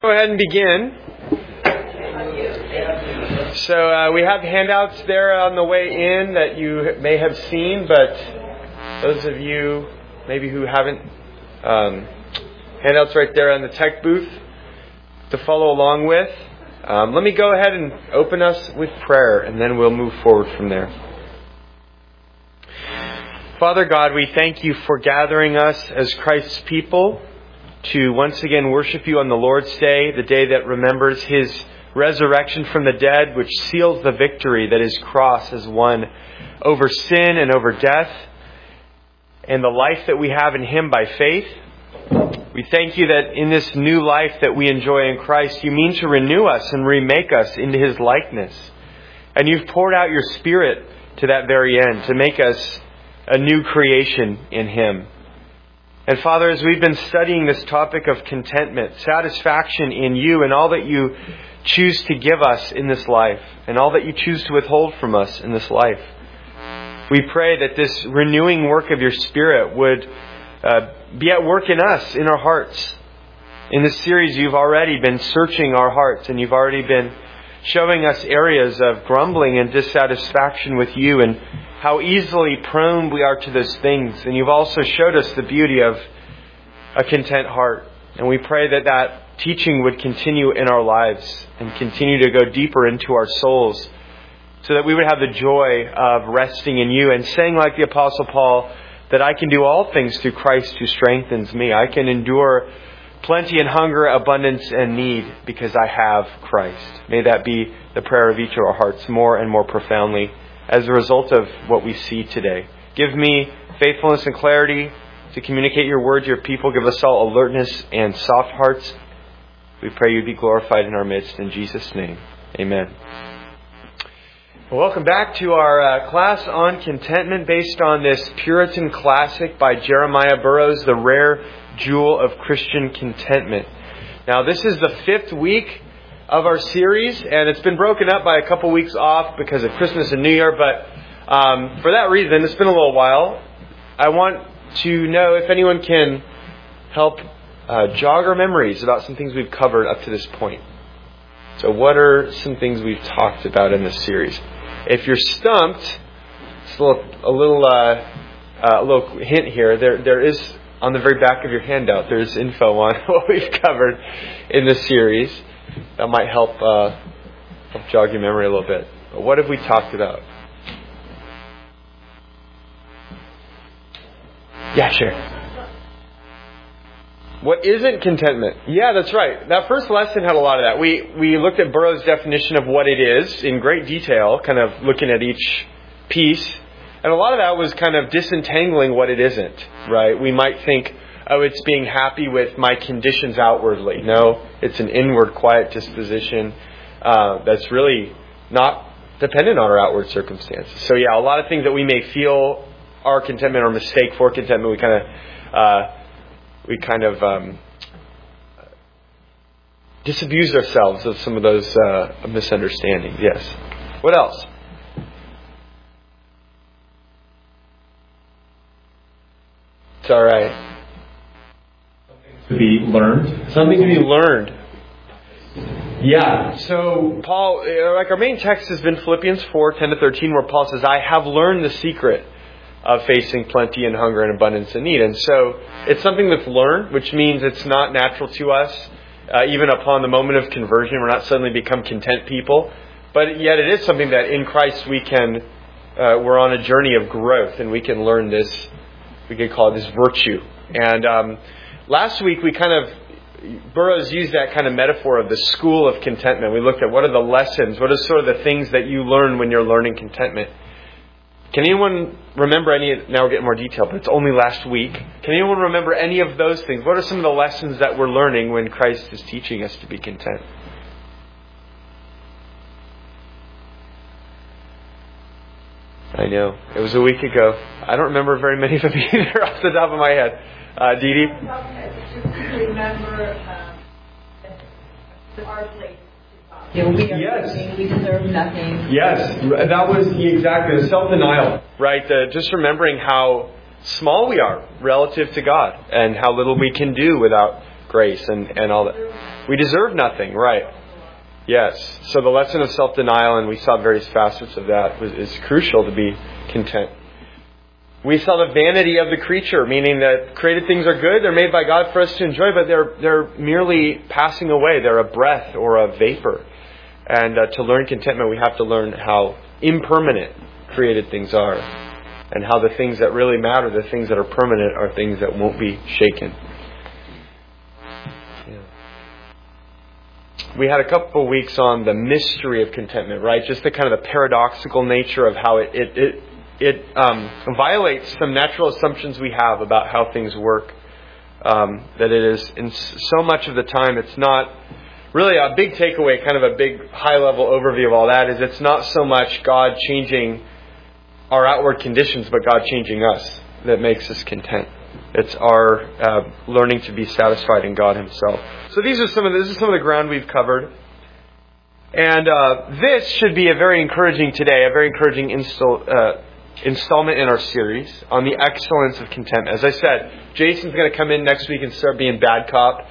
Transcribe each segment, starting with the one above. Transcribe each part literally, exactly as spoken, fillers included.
Go ahead and begin. So uh, we have handouts there on the way in that you may have seen, but those of you maybe who haven't, um, handouts right there on the tech booth to follow along with. Um, let me go ahead and open us with prayer, and then we'll move forward from there. Father God, we thank you for gathering us as Christ's people to once again worship you on the Lord's Day, the day that remembers His resurrection from the dead, which seals the victory that His cross has won over sin and over death, and the life that we have in Him by faith. We thank you that in this new life that we enjoy in Christ, you mean to renew us and remake us into His likeness. And you've poured out your Spirit to that very end, to make us a new creation in Him. And Father, as we've been studying this topic of contentment, satisfaction in you and all that you choose to give us in this life, and all that you choose to withhold from us in this life, we pray that this renewing work of your Spirit would uh, be at work in us, in our hearts. In this series, you've already been searching our hearts, and you've already been showing us areas of grumbling and dissatisfaction with you, and how easily prone we are to those things. And you've also showed us the beauty of a content heart. And we pray that that teaching would continue in our lives and continue to go deeper into our souls, so that we would have the joy of resting in you and saying, like the Apostle Paul, that I can do all things through Christ who strengthens me. I can endure plenty and hunger, abundance and need because I have Christ. May that be the prayer of each of our hearts more and more profoundly as a result of what we see today. Give me faithfulness and clarity to communicate your word to your people. Give us all alertness and soft hearts. We pray you be glorified in our midst. In Jesus' name, amen. Well, welcome back to our uh, class on contentment based on this Puritan classic by Jeremiah Burroughs, The Rare Jewel of Christian Contentment. Now, this is the fifth week of our series, and it's been broken up by a couple weeks off because of Christmas and New Year, but um, for that reason, it's been a little while. I want to know if anyone can help uh, jog our memories about some things we've covered up to this point. So what are some things we've talked about in this series? If you're stumped, it's a little, a little, uh, uh, a little hint here. There, there is, on the very back of your handout, there's info on what we've covered in this series. That might help uh, help jog your memory a little bit. But what have we talked about? Yeah, sure. What isn't contentment? Yeah, that's right. That first lesson had a lot of that. We we looked at Burroughs' definition of what it is in great detail, kind of looking at each piece. And a lot of that was kind of disentangling what it isn't, right? We might think, oh, it's being happy with my conditions outwardly. No, it's an inward quiet disposition uh, that's really not dependent on our outward circumstances. So yeah, a lot of things that we may feel are contentment or mistake for contentment, we kind of uh, we kind of um, disabuse ourselves of some of those uh, misunderstandings. Yes. What else? It's all right. To be learned. Something to be learned. Yeah. So Paul, like our main text has been Philippians four, ten to thirteen, where Paul says, I have learned the secret of facing plenty and hunger and abundance and need. And so it's something that's learned, which means it's not natural to us. Uh, even upon the moment of conversion, we're not suddenly become content people. But yet it is something that in Christ we can, uh, we're on a journey of growth, and we can learn this, we could call it this virtue. And um last week, we kind of, Burroughs used that kind of metaphor of the school of contentment. We looked at what are the lessons, what are sort of the things that you learn when you're learning contentment. Can anyone remember any, now we're getting more detail, but it's only last week. Can anyone remember any of those things? What are some of the lessons that we're learning when Christ is teaching us to be content? I know. It was a week ago. I don't remember very many of them either off the top of my head. Uh, Dee Dee? Remember um, our place. You know, we are yes. nothing, we deserve nothing. Yes, that was exactly the self-denial, right? Uh, just remembering how small we are relative to God and how little we can do without grace and, and all that. We deserve nothing, right? Yes. So the lesson of self-denial, and we saw various facets of that, was, is crucial to be content. We saw the vanity of the creature, meaning that created things are good, they're made by God for us to enjoy, but they're they're merely passing away. They're a breath or a vapor. And uh, to learn contentment, we have to learn how impermanent created things are, and how the things that really matter, the things that are permanent, are things that won't be shaken. Yeah. We had a couple of weeks on the mystery of contentment, right? Just the kind of the paradoxical nature of how it it it, it um, violates some natural assumptions we have about how things work. Um, that it is, in so much of the time, it's not really a big takeaway, kind of a big high-level overview of all that, is it's not so much God changing our outward conditions, but God changing us that makes us content. It's our uh, learning to be satisfied in God Himself. So these are some of the, this is some of the ground we've covered, and uh, this should be a very encouraging today, a very encouraging install, uh, installment in our series on the excellence of contentment. As I said, Jason's going to come in next week and start being bad cop.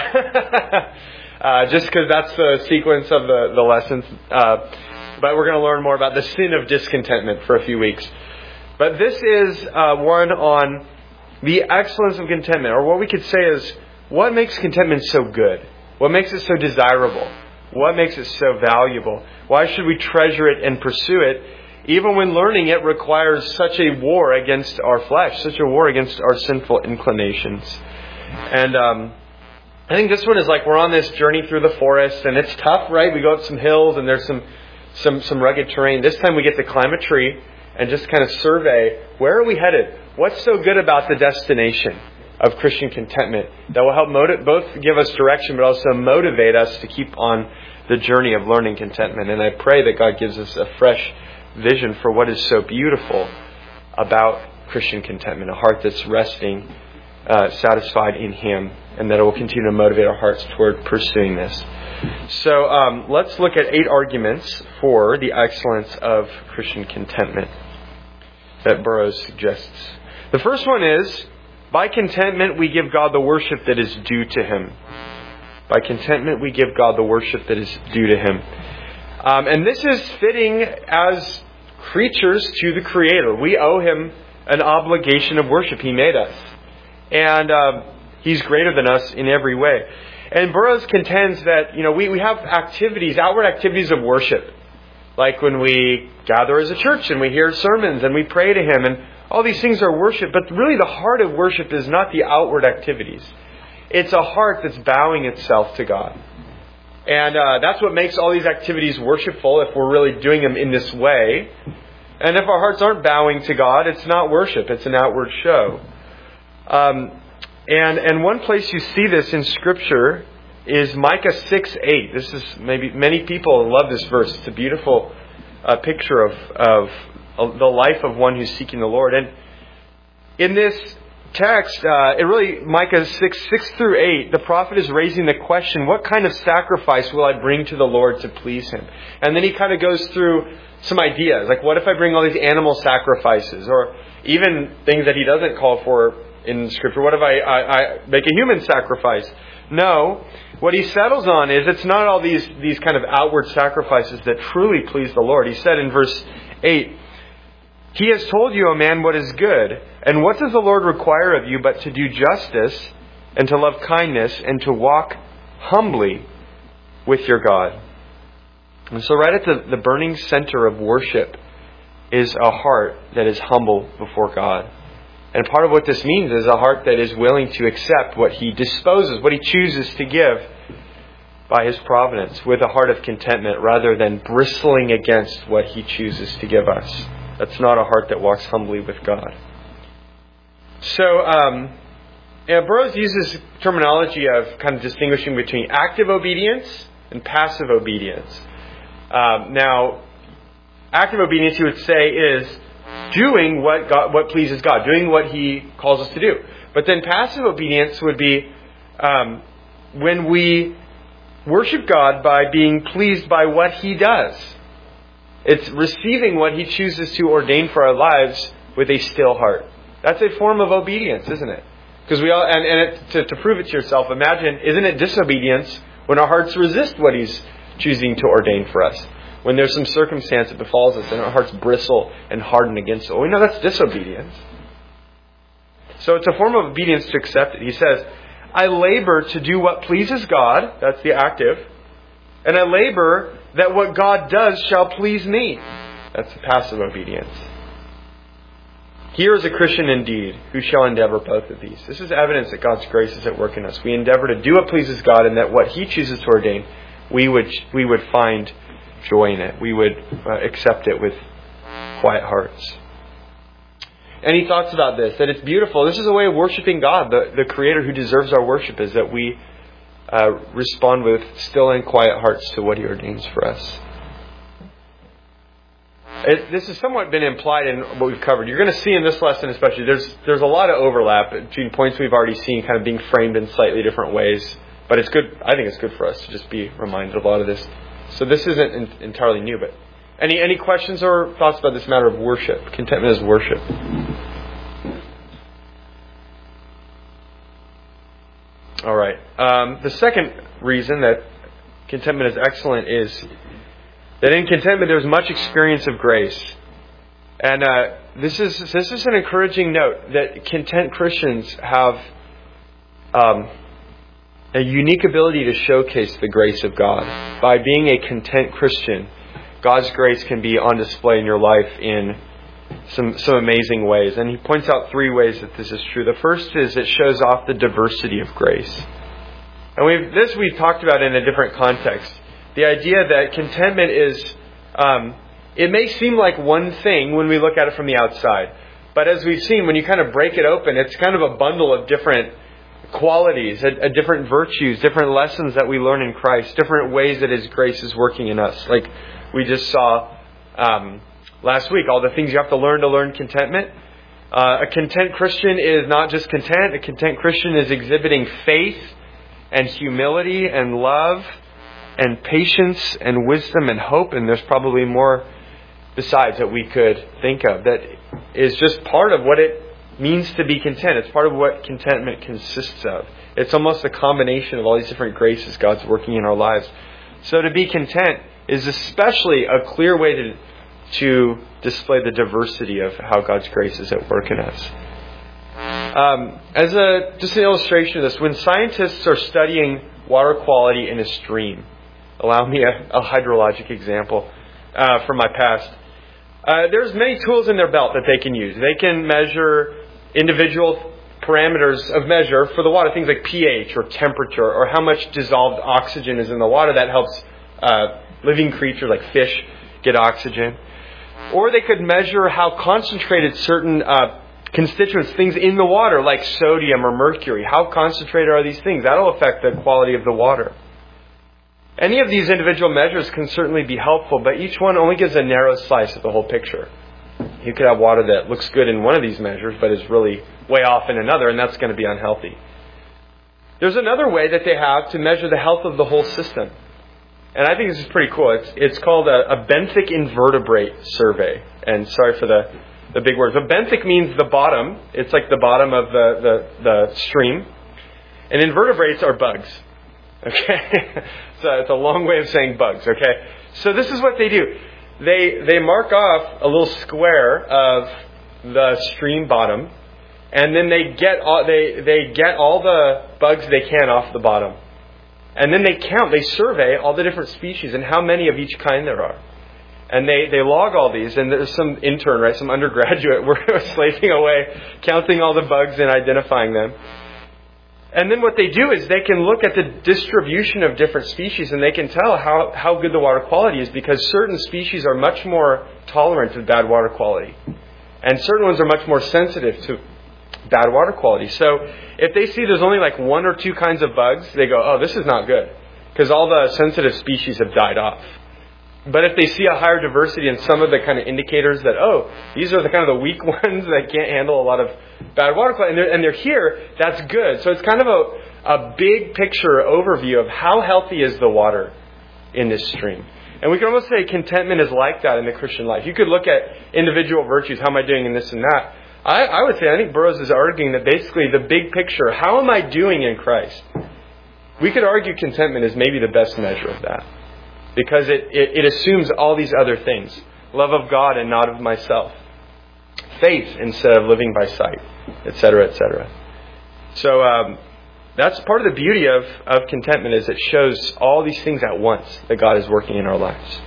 Uh, just because that's the sequence of the, the lessons. Uh, but we're going to learn more about the sin of discontentment for a few weeks. But this is uh, one on the excellence of contentment. Or what we could say is, what makes contentment so good? What makes it so desirable? What makes it so valuable? Why should we treasure it and pursue it, even when learning it requires such a war against our flesh, such a war against our sinful inclinations? And um I think this one is like we're on this journey through the forest, and it's tough, right? We go up some hills and there's some, some, some rugged terrain. This time we get to climb a tree and just kind of survey, where are we headed? What's so good about the destination of Christian contentment that will help motiv- both give us direction, but also motivate us to keep on the journey of learning contentment. And I pray that God gives us a fresh vision for what is so beautiful about Christian contentment, a heart that's resting, uh, satisfied in Him, and that it will continue to motivate our hearts toward pursuing this. So um, let's look at eight arguments for the excellence of Christian contentment that Burroughs suggests. The first one is, by contentment we give God the worship that is due to Him. By contentment we give God the worship that is due to Him. Um, and this is fitting as creatures to the Creator. We owe Him an obligation of worship. He made us. And uh, He's greater than us in every way. And Burroughs contends that, you know, we, we have activities, outward activities of worship. Like when we gather as a church and we hear sermons and we pray to Him, and all these things are worship. But really the heart of worship is not the outward activities. It's a heart that's bowing itself to God. And uh, that's what makes all these activities worshipful, if we're really doing them in this way. And if our hearts aren't bowing to God, it's not worship. It's an outward show. Um... And and one place you see this in Scripture is Micah six eight. This is maybe many people love this verse. It's a beautiful uh, picture of of the life of one who's seeking the Lord. And in this text, uh, it really Micah six six through eight, the prophet is raising the question: what kind of sacrifice will I bring to the Lord to please Him? And then he kind of goes through some ideas, like what if I bring all these animal sacrifices, or even things that he doesn't call for in Scripture. What if I, I, I make a human sacrifice? No. What he settles on is it's not all these, these kind of outward sacrifices that truly please the Lord. He said in verse eight, He has told you, O man, what is good. And what does the Lord require of you but to do justice and to love kindness and to walk humbly with your God? And so right at the, the burning center of worship is a heart that is humble before God. And part of what this means is a heart that is willing to accept what He disposes, what He chooses to give by His providence, with a heart of contentment rather than bristling against what He chooses to give us. That's not a heart that walks humbly with God. So, um, yeah, Burroughs uses terminology of kind of distinguishing between active obedience and passive obedience. Um, now, active obedience, he would say, is doing what God, what pleases God, doing what He calls us to do. But then passive obedience would be um, when we worship God by being pleased by what He does. It's receiving what He chooses to ordain for our lives with a still heart. That's a form of obedience, isn't it? Because we all, and, and it, to, to prove it to yourself, imagine, isn't it disobedience when our hearts resist what He's choosing to ordain for us? When there's some circumstance that befalls us and our hearts bristle and harden against it. Well, we know that's disobedience. So it's a form of obedience to accept it. He says, I labor to do what pleases God. That's the active. And I labor that what God does shall please me. That's the passive obedience. Here is a Christian indeed, who shall endeavor both of these. This is evidence that God's grace is at work in us. We endeavor to do what pleases God, and that what He chooses to ordain, we would we would find joy in it. We would uh, accept it with quiet hearts. Any thoughts about this? That it's beautiful. This is a way of worshiping God, the, the Creator who deserves our worship, is that we uh, respond with still and quiet hearts to what He ordains for us. It, this has somewhat been implied in what we've covered. You're going to see in this lesson especially, there's there's a lot of overlap between points we've already seen kind of being framed in slightly different ways. But it's good. I think it's good for us to just be reminded of a lot of this. So this isn't in, entirely new, but any any questions or thoughts about this matter of worship? Contentment as worship. All right. Um, the second reason that contentment is excellent is that in contentment there's much experience of grace. And uh, this is this is an encouraging note that content Christians have um, a unique ability to showcase the grace of God. By being a content Christian, God's grace can be on display in your life in some some amazing ways. And he points out three ways that this is true. The first is it shows off the diversity of grace. And we've this we've talked about in a different context. The idea that contentment is, um, it may seem like one thing when we look at it from the outside. But as we've seen, when you kind of break it open, it's kind of a bundle of different qualities, a, a different virtues, different lessons that we learn in Christ, different ways that His grace is working in us. Like we just saw um, last week, all the things you have to learn to learn contentment. Uh, a content Christian is not just content. A content Christian is exhibiting faith and humility and love and patience and wisdom and hope. And there's probably more besides that we could think of that is just part of what it means to be content. It's part of what contentment consists of. It's almost a combination of all these different graces God's working in our lives. So to be content is especially a clear way to, to display the diversity of how God's grace is at work in us. Um, as a just an illustration of this, when scientists are studying water quality in a stream, allow me a, a hydrologic example uh, from my past. Uh, there's many tools in their belt that they can use. They can measure individual parameters of measure for the water, things like pH or temperature or how much dissolved oxygen is in the water. That helps uh, living creatures like fish get oxygen. Or they could measure how concentrated certain uh, constituents, things in the water like sodium or mercury, how concentrated are these things? That'll affect the quality of the water. Any of these individual measures can certainly be helpful, but each one only gives a narrow slice of the whole picture. You could have water that looks good in one of these measures, but is really way off in another, and that's going to be unhealthy. There's another way that they have to measure the health of the whole system. And I think this is pretty cool. It's it's called a, a benthic invertebrate survey. And sorry for the, the big words. But benthic means the bottom. It's like the bottom of the, the, the stream. And invertebrates are bugs. Okay? So it's a long way of saying bugs, okay? So this is what they do. They they mark off a little square of the stream bottom, and then they get all they, they get all the bugs they can off the bottom. And then they count, they survey all the different species and how many of each kind there are. And they, they log all these, and there's some intern, right, some undergraduate, we're slaving away, counting all the bugs and identifying them. And then what they do is they can look at the distribution of different species, and they can tell how, how good the water quality is, because certain species are much more tolerant to bad water quality. And certain ones are much more sensitive to bad water quality. So if they see there's only like one or two kinds of bugs, they go, oh, this is not good, because all the sensitive species have died off. But if they see a higher diversity in some of the kind of indicators that, oh, these are the kind of the weak ones that can't handle a lot of bad water quality, and they're, and they're here, that's good. So it's kind of a, a big picture overview of how healthy is the water in this stream. And we can almost say contentment is like that in the Christian life. You could look at individual virtues. How am I doing in this and that? I, I would say, I think Burroughs is arguing that basically the big picture, how am I doing in Christ? We could argue contentment is maybe the best measure of that. Because it, it, it assumes all these other things. Love of God and not of myself. Faith instead of living by sight, et cetera, et cetera. So um, that's part of the beauty of, of contentment, is it shows all these things at once that God is working in our lives.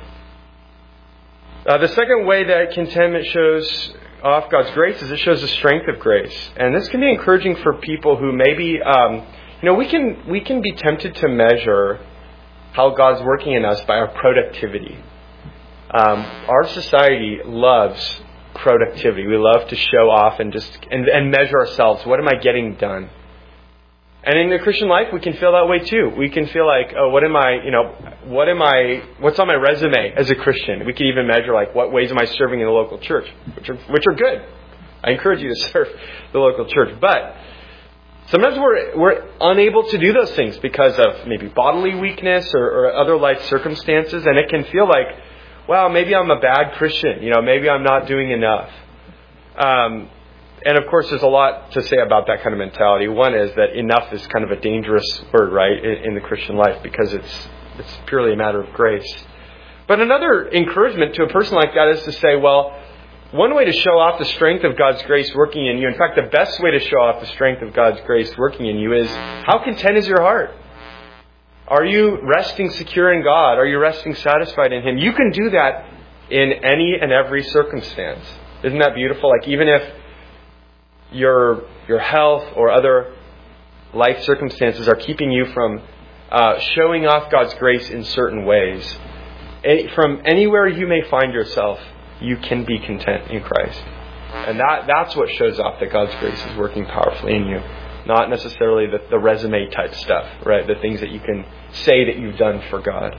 Uh, the second way that contentment shows off God's grace is it shows the strength of grace. And this can be encouraging for people who maybe, um, you know, we can we can be tempted to measure how God's working in us by our productivity. Um, our society loves productivity. We love to show off and just and, and measure ourselves. What am I getting done? And in the Christian life, we can feel that way too. We can feel like, oh, what am I, you know, what am I, what's on my resume as a Christian? We can even measure like, what ways am I serving in the local church, which are which are good. I encourage you to serve the local church. But sometimes we're we're unable to do those things because of maybe bodily weakness or, or other life circumstances, and it can feel like, wow, maybe I'm a bad Christian. You know, maybe I'm not doing enough. Um, and of course, there's a lot to say about that kind of mentality. One is that enough is kind of a dangerous word, right, in, in the Christian life, because it's it's purely a matter of grace. But another encouragement to a person like that is to say, well, one way to show off the strength of God's grace working in you, in fact, the best way to show off the strength of God's grace working in you is, how content is your heart? Are you resting secure in God? Are you resting satisfied in Him? You can do that in any and every circumstance. Isn't that beautiful? Like, even if your your health or other life circumstances are keeping you from uh, showing off God's grace in certain ways, any, from anywhere you may find yourself, you can be content in Christ. And that that's what shows off that God's grace is working powerfully in you. Not necessarily the, the resume type stuff, right? The things that you can say that you've done for God.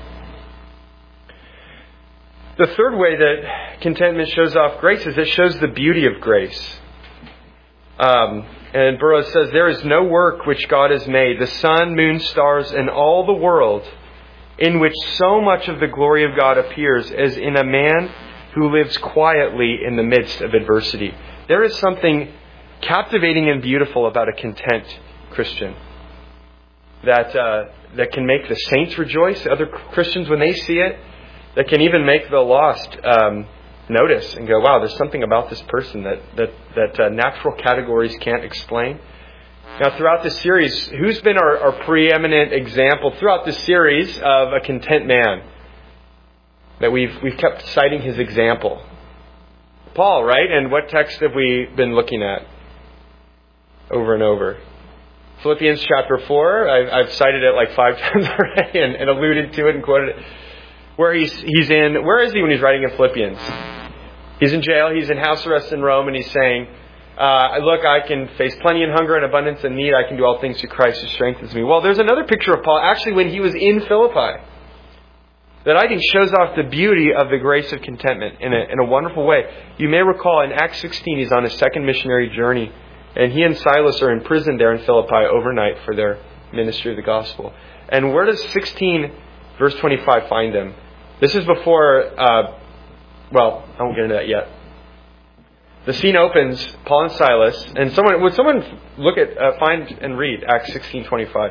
The third way that contentment shows off grace is it shows the beauty of grace. Um, and Burroughs says, there is no work which God has made, the sun, moon, stars, and all the world, in which so much of the glory of God appears as in a man who lives quietly in the midst of adversity. There is something captivating and beautiful about a content Christian that uh, that can make the saints rejoice, other Christians when they see it, that can even make the lost um, notice and go, wow, there's something about this person that that, that uh, natural categories can't explain. Now, throughout this series, who's been our, our preeminent example throughout this series of a content man? That we've we've kept citing his example. Paul, right? And what text have we been looking at over and over? Philippians chapter four. I've, I've cited it like five times already and, and alluded to it and quoted it. Where he's he's in. Where is he when he's writing in Philippians? He's in jail. He's in house arrest in Rome, and he's saying, uh, "Look, I can face plenty and hunger and abundance and need. I can do all things through Christ who strengthens me." Well, there's another picture of Paul actually when he was in Philippi that I think shows off the beauty of the grace of contentment in a, in a wonderful way. You may recall in Acts sixteen, he's on his second missionary journey, and he and Silas are in prison there in Philippi overnight for their ministry of the gospel. And where does sixteen, verse twenty-five, find them? This is before, uh, well, I won't get into that yet. The scene opens, Paul and Silas, and someone, would someone look at, uh, find and read Acts sixteen twenty-five?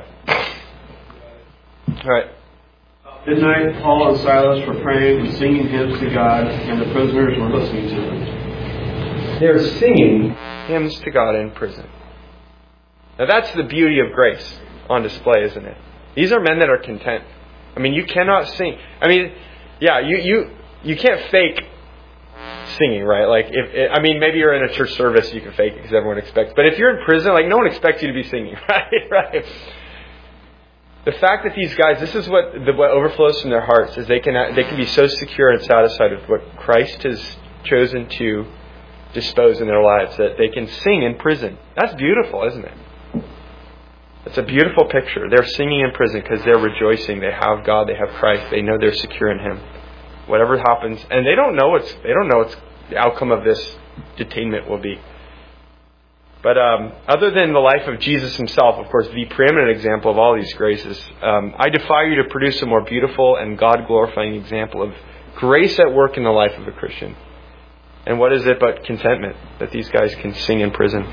All right. Midnight, Paul and Silas were praying and singing hymns to God, and the prisoners were listening to them. They're singing hymns to God in prison. Now that's the beauty of grace on display, isn't it? These are men that are content. I mean, you cannot sing. I mean, yeah, you you, you can't fake singing, right? Like, if I mean, maybe you're in a church service, you can fake it because everyone expects. But if you're in prison, like, no one expects you to be singing, right? Right. The fact that these guys, this is what the, what overflows from their hearts, is they can they can be so secure and satisfied with what Christ has chosen to dispose in their lives that they can sing in prison. That's beautiful, isn't it? It's a beautiful picture. They're singing in prison because they're rejoicing. They have God. They have Christ. They know they're secure in Him. Whatever happens, and they don't know what's they don't know what's the outcome of this detainment will be. But um, other than the life of Jesus Himself, of course, the preeminent example of all these graces, um, I defy you to produce a more beautiful and God-glorifying example of grace at work in the life of a Christian And what is it but contentment that these guys can sing in prison?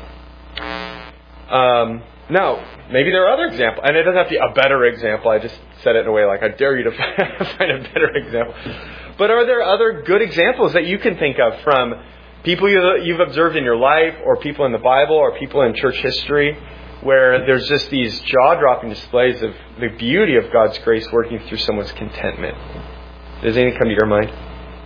Um, now, maybe there are other examples. And it doesn't have to be a better example. I just said it in a way like I dare you to find a better example. But are there other good examples that you can think of from people you've observed in your life, or people in the Bible, or people in church history, where there's just these jaw-dropping displays of the beauty of God's grace working through someone's contentment? Does anything come to your mind?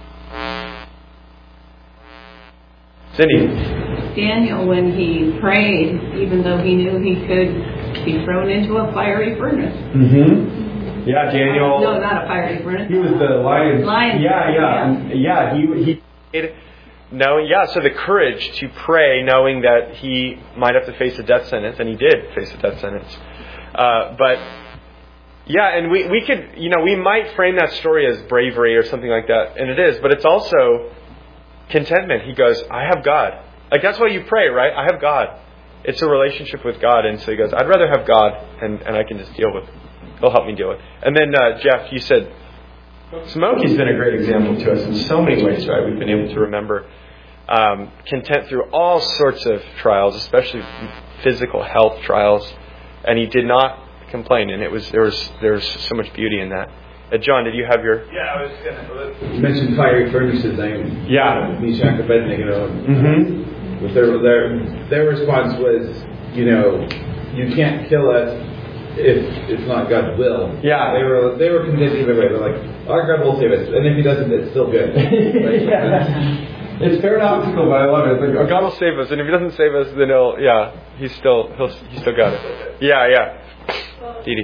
Cindy? Daniel, when he prayed, even though he knew he could be thrown into a fiery furnace. Mm-hmm. Yeah, Daniel. No, not a fiery furnace. He was the lion. Lion. Yeah, yeah, yeah. He he did. No, yeah. So the courage to pray, knowing that he might have to face a death sentence, and he did face a death sentence. Uh, but yeah, and we we could, you know, we might frame that story as bravery or something like that, and it is. But it's also contentment. He goes, I have God. Like, that's why you pray, right? I have God. It's a relationship with God. And so he goes, I'd rather have God, and, and I can just deal with it. He'll help me deal with it. And then, uh, Jeff, you said, Smokey's been a great example to us in so many ways, right? We've been able to remember um, content through all sorts of trials, especially physical health trials. And he did not complain. And it was there was there was so much beauty in that. Uh, John, did you have your... Yeah, I was going to... You mentioned fiery furnaces. I Yeah. Meshach and Abednego. Mm-hmm. With their, their, their response was, you know, you can't kill us if it's not God's will. Yeah. They were they were convinced either way. They're like, our God will save us. And if he doesn't, it's still good. Like, yeah. It's paradoxical, but I love it. It's like, oh, God will save us, and if he doesn't save us, then he'll, yeah, he's still, he'll, he's still got it. Yeah, yeah. Dee Dee.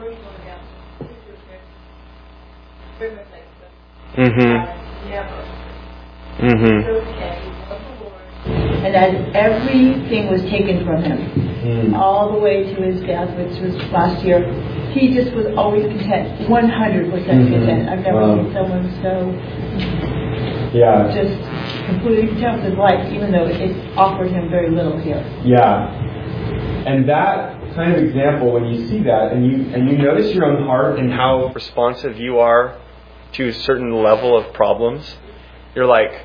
Mm-hmm. Never. Mm-hmm. Okay. And as everything was taken from him, mm. all the way to his death, which was last year, he just was always content, one hundred percent mm-hmm. content. I've never wow. seen someone so yeah. just completely content with his life, even though it offered him very little here. Yeah. And that kind of example, when you see that, and you and you notice your own heart and how responsive you are to a certain level of problems, you're like,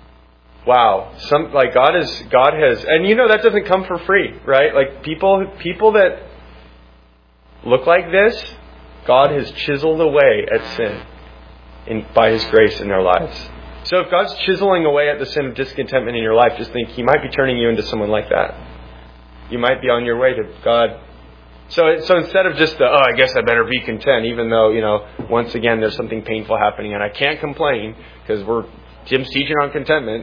wow, some like God is God has, and you know that doesn't come for free, right? Like people people that look like this, God has chiseled away at sin in by His grace in their lives. So if God's chiseling away at the sin of discontentment in your life, just think He might be turning you into someone like that. You might be on your way to God. So so instead of just the, oh, I guess I better be content, even though, you know, once again there's something painful happening and I can't complain because we're Jim's teaching on contentment.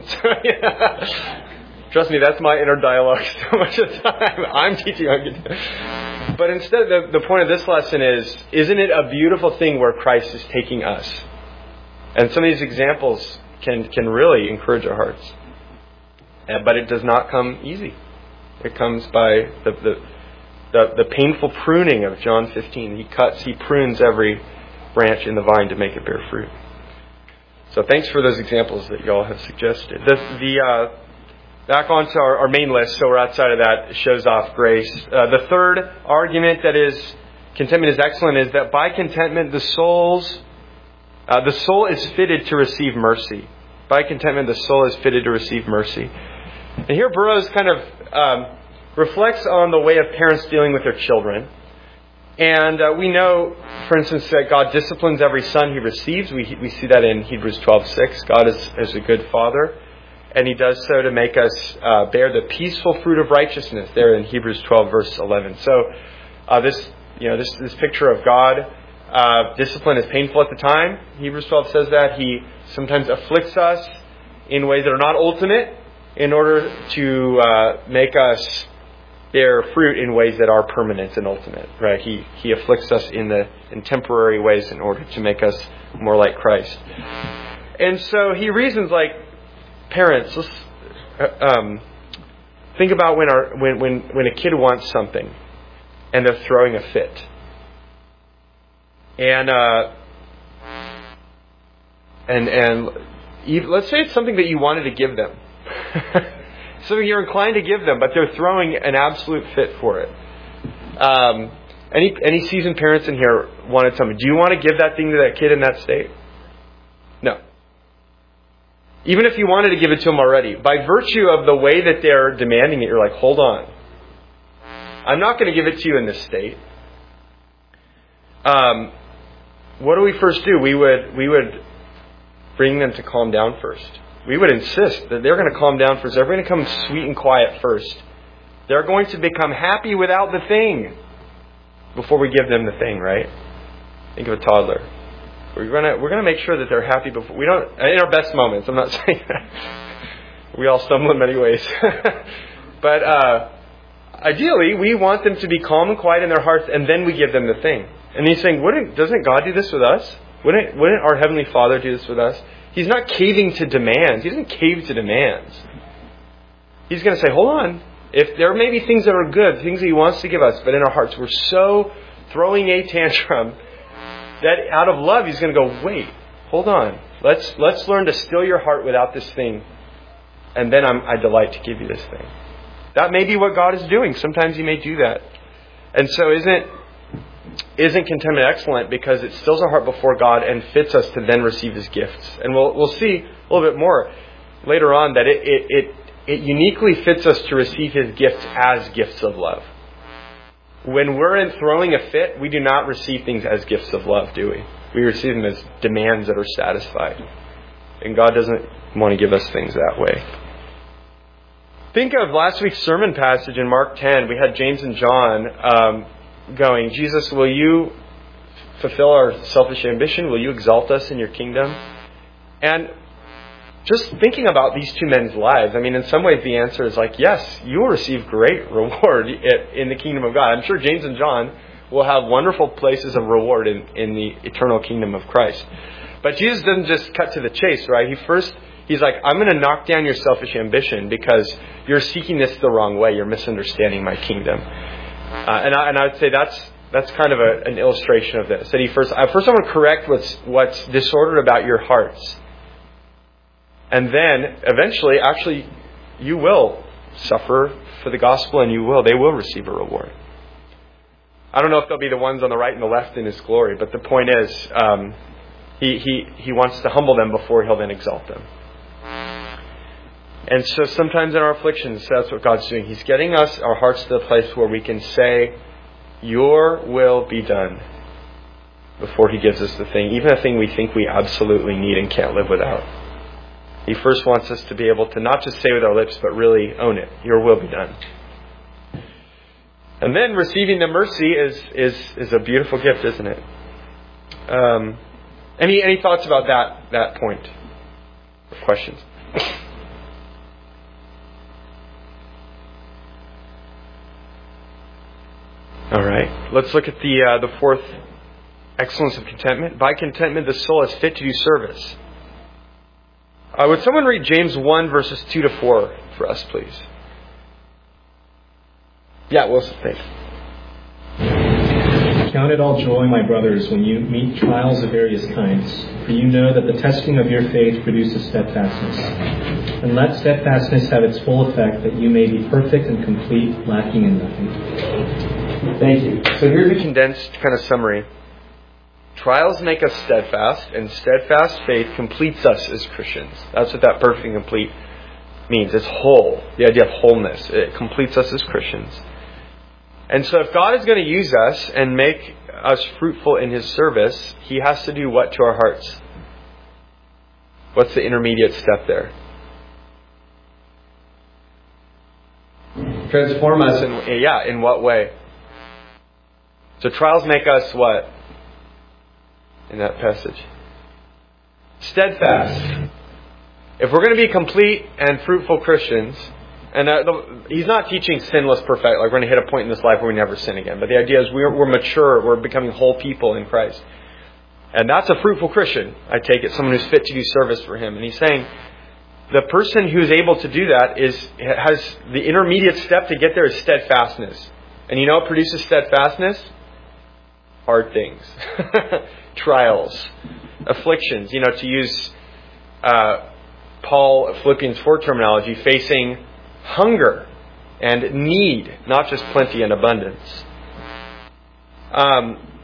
Trust me, that's my inner dialogue so much of the time. I'm teaching on contentment. But instead, the, the point of this lesson is, isn't it a beautiful thing where Christ is taking us? And some of these examples can, can really encourage our hearts. Uh, but it does not come easy. It comes by the, the, the, the painful pruning of John fifteen. He cuts, he prunes every branch in the vine to make it bear fruit. So thanks for those examples that you all have suggested. The, the uh, back onto our, our main list, so we're outside of that, shows off grace. Uh, the third argument that is contentment is excellent is that by contentment the soul's uh, the soul is fitted to receive mercy. By contentment the soul is fitted to receive mercy. And here Burroughs kind of um, reflects on the way of parents dealing with their children. And uh, we know, for instance, that God disciplines every son He receives. We we see that in Hebrews twelve six. God is, is a good father, and He does so to make us uh, bear the peaceful fruit of righteousness. There in Hebrews twelve verse eleven. So uh, this you know this this picture of God, uh, discipline is painful at the time. Hebrews twelve says that He sometimes afflicts us in ways that are not ultimate, in order to uh, make us bear fruit in ways that are permanent and ultimate, right? He he afflicts us in the in temporary ways in order to make us more like Christ. And so he reasons like, parents, let's um, think about when our when, when when a kid wants something and they're throwing a fit. And uh, and and even, let's say it's something that you wanted to give them. Something you're inclined to give them, but they're throwing an absolute fit for it. Um, any any seasoned parents in here wanted something. Do you want to give that thing to that kid in that state? No. Even if you wanted to give it to them already, by virtue of the way that they're demanding it, you're like, hold on. I'm not going to give it to you in this state. Um, what do we first do? We would we would bring them to calm down first. We would insist that they're going to calm down first. They're going to come sweet and quiet first. They're going to become happy without the thing before we give them the thing, right? Think of a toddler. We're gonna we're gonna make sure that they're happy before we don't in our best moments. I'm not saying that. We all stumble in many ways, but uh, ideally we want them to be calm and quiet in their hearts, and then we give them the thing. And he's saying, wouldn't doesn't God do this with us? Wouldn't wouldn't our Heavenly Father do this with us? He's not caving to demands. He doesn't cave to demands. He's going to say, hold on. If there may be things that are good, things that He wants to give us, but in our hearts we're so throwing a tantrum that out of love He's going to go, wait, hold on. Let's let's learn to still your heart without this thing, and then I'm, I delight to give you this thing. That may be what God is doing. Sometimes He may do that. And so isn't isn't contentment excellent because it stills our heart before God and fits us to then receive His gifts. And we'll we'll see a little bit more later on that it it it, it uniquely fits us to receive His gifts as gifts of love. When we're in throwing a fit, we do not receive things as gifts of love, do we? We receive them as demands that are satisfied. And God doesn't want to give us things that way. Think of last week's sermon passage in Mark ten. We had James and John um, going, Jesus, will you fulfill our selfish ambition? Will you exalt us in your kingdom? And just thinking about these two men's lives, I mean, in some ways the answer is like, yes, you will receive great reward in the kingdom of God. I'm sure James and John will have wonderful places of reward in, in the eternal kingdom of Christ. But Jesus doesn't just cut to the chase, right? He first, He's like, I'm going to knock down your selfish ambition because you're seeking this the wrong way. You're misunderstanding my kingdom. Uh, and, I, and I would say that's that's kind of a, an illustration of this. That he first, I first I want to correct what's what's disordered about your hearts. And then, eventually, actually, you will suffer for the gospel and you will, they will receive a reward. I don't know if they'll be the ones on the right and the left in His glory, but the point is, um, he, he, he wants to humble them before He'll then exalt them. And so sometimes in our afflictions, that's what God's doing. He's getting us, our hearts to the place where we can say, your will be done, before He gives us the thing, even a thing we think we absolutely need and can't live without. He first wants us to be able to not just say with our lips, but really own it. Your will be done. And then receiving the mercy is is is a beautiful gift, isn't it? Um, any any thoughts about that that point? Or questions? All right. Let's look at the uh, the fourth excellence of contentment. By contentment, the soul is fit to do service. Uh, would someone read James one, verses two to four for us, please? Yeah, Wilson, thanks. Count it all joy, my brothers, when you meet trials of various kinds, for you know that the testing of your faith produces steadfastness. And let steadfastness have its full effect, that you may be perfect and complete, lacking in nothing. Thank you. So here's a condensed kind of summary. Trials make us steadfast, and steadfast faith completes us as Christians. That's what that perfect and complete means. It's whole. The idea of wholeness. It completes us as Christians. And so if God is going to use us and make us fruitful in His service, He has to do what to our hearts? What's the intermediate step there? Transform us in, yeah, in what way? So trials make us what? In that passage. Steadfast. If we're going to be complete and fruitful Christians, and uh, the, he's not teaching sinless perfect, like we're going to hit a point in this life where we never sin again. But the idea is we're, we're mature, we're becoming whole people in Christ. And that's a fruitful Christian, I take it, someone who's fit to do service for Him. And he's saying the person who's able to do that is has the intermediate step to get there is steadfastness. And you know what produces steadfastness? Hard things. Trials, afflictions, you know, to use uh, Paul Philippians four terminology, facing hunger and need, not just plenty and abundance. Um,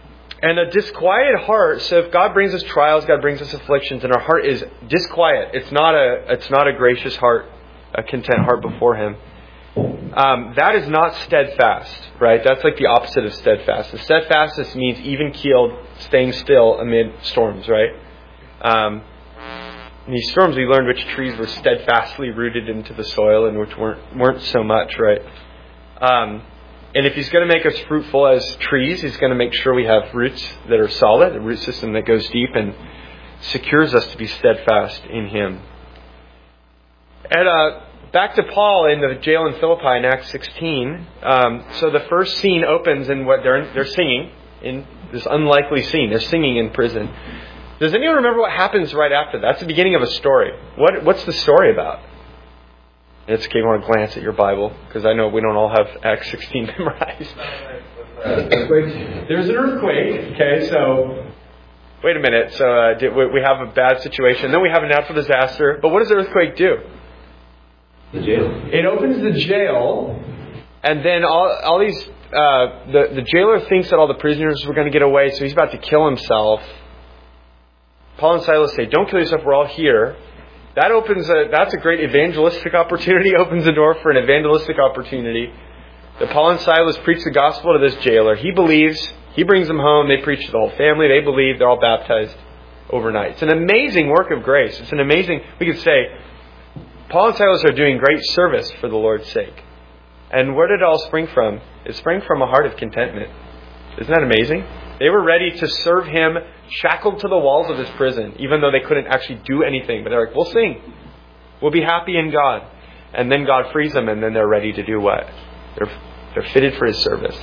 And a disquiet heart, so if God brings us trials, God brings us afflictions, and our heart is disquiet, it's not a it's not a gracious heart, a content heart before Him. Um, that is not steadfast, right? That's like the opposite of steadfast. The steadfastness means even-keeled, staying still amid storms, right? Um, in these storms, we learned which trees were steadfastly rooted into the soil and which weren't weren't so much, right? Um, And if He's going to make us fruitful as trees, He's going to make sure we have roots that are solid, a root system that goes deep and secures us to be steadfast in Him. And uh, back to Paul in the jail in Philippi in Acts sixteen. Um, so the first scene opens in what they're they're singing in this unlikely scene. They're singing in prison. Does anyone remember what happens right after that? That's the beginning of a story. What what's the story about? It's okay, you want to glance at your Bible, because I know we don't all have Acts sixteen memorized. Earthquake. There's an earthquake. Okay, so wait a minute. So uh, did, we have a bad situation. Then we have a natural disaster. But what does the earthquake do? The jail. It opens the jail, and then all all these uh, the the jailer thinks that all the prisoners were going to get away, so he's about to kill himself. Paul and Silas say, "Don't kill yourself. We're all here." That opens a, that's a great evangelistic opportunity, opens the door for an evangelistic opportunity. That Paul and Silas preach the gospel to this jailer. He believes, he brings them home, they preach to the whole family, they believe, they're all baptized overnight. It's an amazing work of grace. It's an amazing, we could say, Paul and Silas are doing great service for the Lord's sake. And where did it all spring from? It sprang from a heart of contentment. Isn't that amazing? They were ready to serve Him shackled to the walls of this prison, even though they couldn't actually do anything. But they're like, we'll sing. We'll be happy in God. And then God frees them, and then they're ready to do what? They're, they're fitted for His service.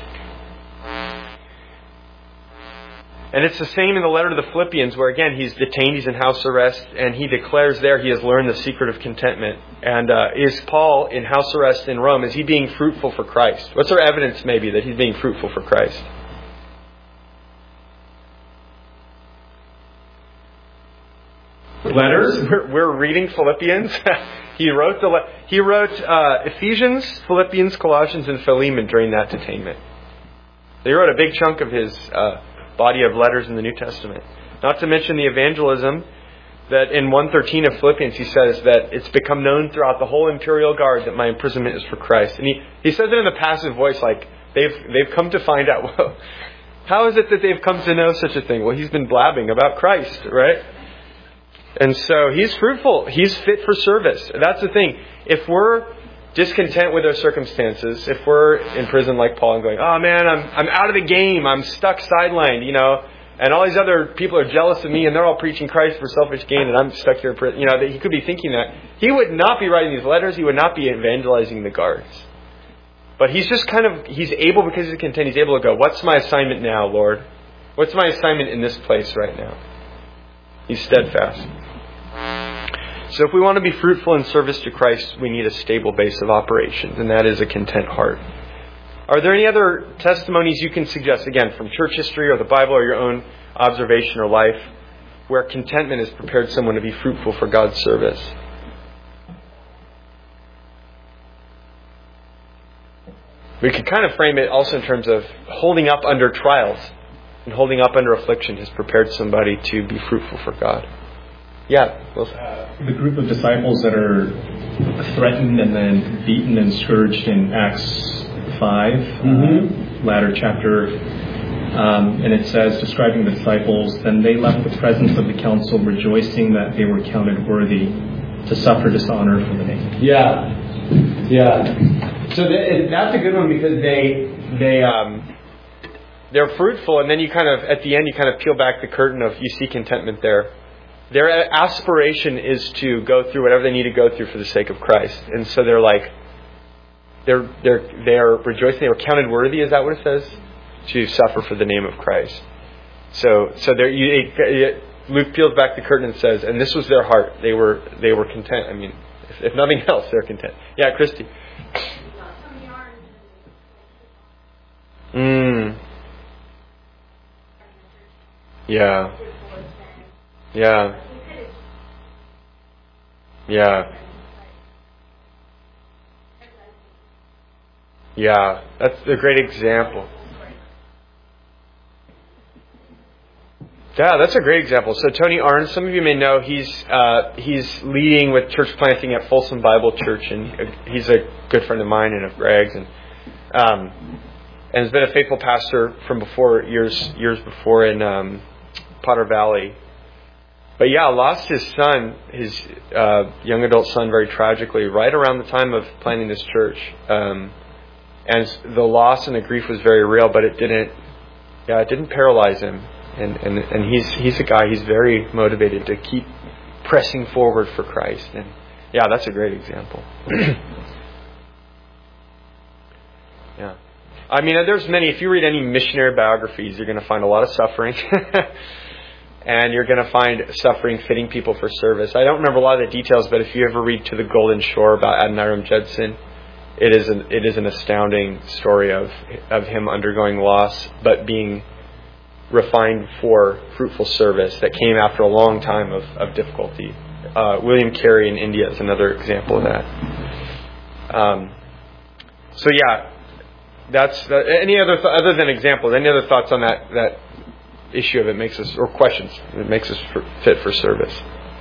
And it's the same in the letter to the Philippians, where again, he's detained, he's in house arrest, and he declares there he has learned the secret of contentment. And uh, is Paul in house arrest in Rome, is he being fruitful for Christ? What's our evidence maybe that he's being fruitful for Christ? Letters. We're, we're reading Philippians. he wrote the le- he wrote uh, Ephesians, Philippians, Colossians, and Philemon during that detainment. He wrote a big chunk of his uh, body of letters in the New Testament. Not to mention the evangelism that in one thirteen of Philippians he says that it's become known throughout the whole imperial guard that my imprisonment is for Christ. And he, he says it in a passive voice, like they've they've come to find out. Well, how is it that they've come to know such a thing? Well, he's been blabbing about Christ, right? And so he's fruitful. He's fit for service. That's the thing. If we're discontent with our circumstances, if we're in prison like Paul and going, oh man, I'm I'm out of the game. I'm stuck sidelined, you know, and all these other people are jealous of me and they're all preaching Christ for selfish gain and I'm stuck here in prison. You know, that he could be thinking that. He would not be writing these letters. He would not be evangelizing the guards. But he's just kind of, he's able, because he's content, he's able to go, what's my assignment now, Lord? What's my assignment in this place right now? He's steadfast. So if we want to be fruitful in service to Christ, we need a stable base of operations, and that is a content heart. Are there any other testimonies you can suggest, again, from church history or the Bible or your own observation or life, where contentment has prepared someone to be fruitful for God's service? We could kind of frame it also in terms of holding up under trials and holding up under affliction has prepared somebody to be fruitful for God. Yeah. Wilson. Uh, the group of disciples that are threatened and then beaten and scourged in Acts five, mm-hmm. uh, latter chapter, um, and it says, describing the disciples, then they left the presence of the council, rejoicing that they were counted worthy to suffer dishonor for the name. Yeah. Yeah. So that's a good one, because they they um they're fruitful, and then you kind of at the end you kind of peel back the curtain of you see contentment there. Their aspiration is to go through whatever they need to go through for the sake of Christ, and so they're like they're they're they're rejoicing. They were counted worthy. Is that what it says? To suffer for the name of Christ. So so there you it, Luke peels back the curtain and says, and this was their heart. They were they were content. I mean, if, if nothing else, they're content. Yeah, Christy. Mm. Yeah. Yeah. Yeah. Yeah. That's a great example. Yeah, that's a great example. So Tony Arns, some of you may know, he's uh, he's leading with church planting at Folsom Bible Church, and he's a good friend of mine and of Greg's, and um, and has been a faithful pastor from before years years before in um, Potter Valley. But yeah, lost his son, his uh, young adult son, very tragically right around the time of planting this church, um, and the loss and the grief was very real, but it didn't, yeah, it didn't paralyze him. And, and and he's he's a guy, he's very motivated to keep pressing forward for Christ. And yeah, that's a great example. Yeah. I mean, there's many, if you read any missionary biographies, you're going to find a lot of suffering. And you're going to find suffering fitting people for service. I don't remember a lot of the details, but if you ever read To the Golden Shore about Adoniram Judson, it is an, it is an astounding story of of him undergoing loss, but being refined for fruitful service that came after a long time of, of difficulty. Uh, William Carey in India is another example of that. Um, so yeah, that's uh, any other th- other than examples. Any other thoughts on that that issue of it makes us, or questions? It makes us for, fit for service.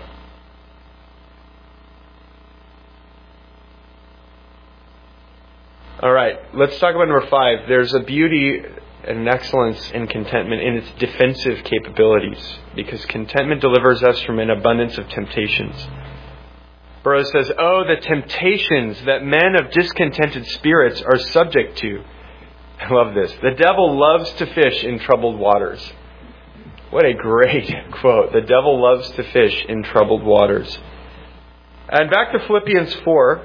All right, let's talk about number five. There's a beauty and an excellence in contentment in its defensive capabilities, because contentment delivers us from an abundance of temptations. Burroughs says, "Oh, the temptations that men of discontented spirits are subject to." I love this. "The devil loves to fish in troubled waters." What a great quote. The devil loves to fish in troubled waters. And back to Philippians four.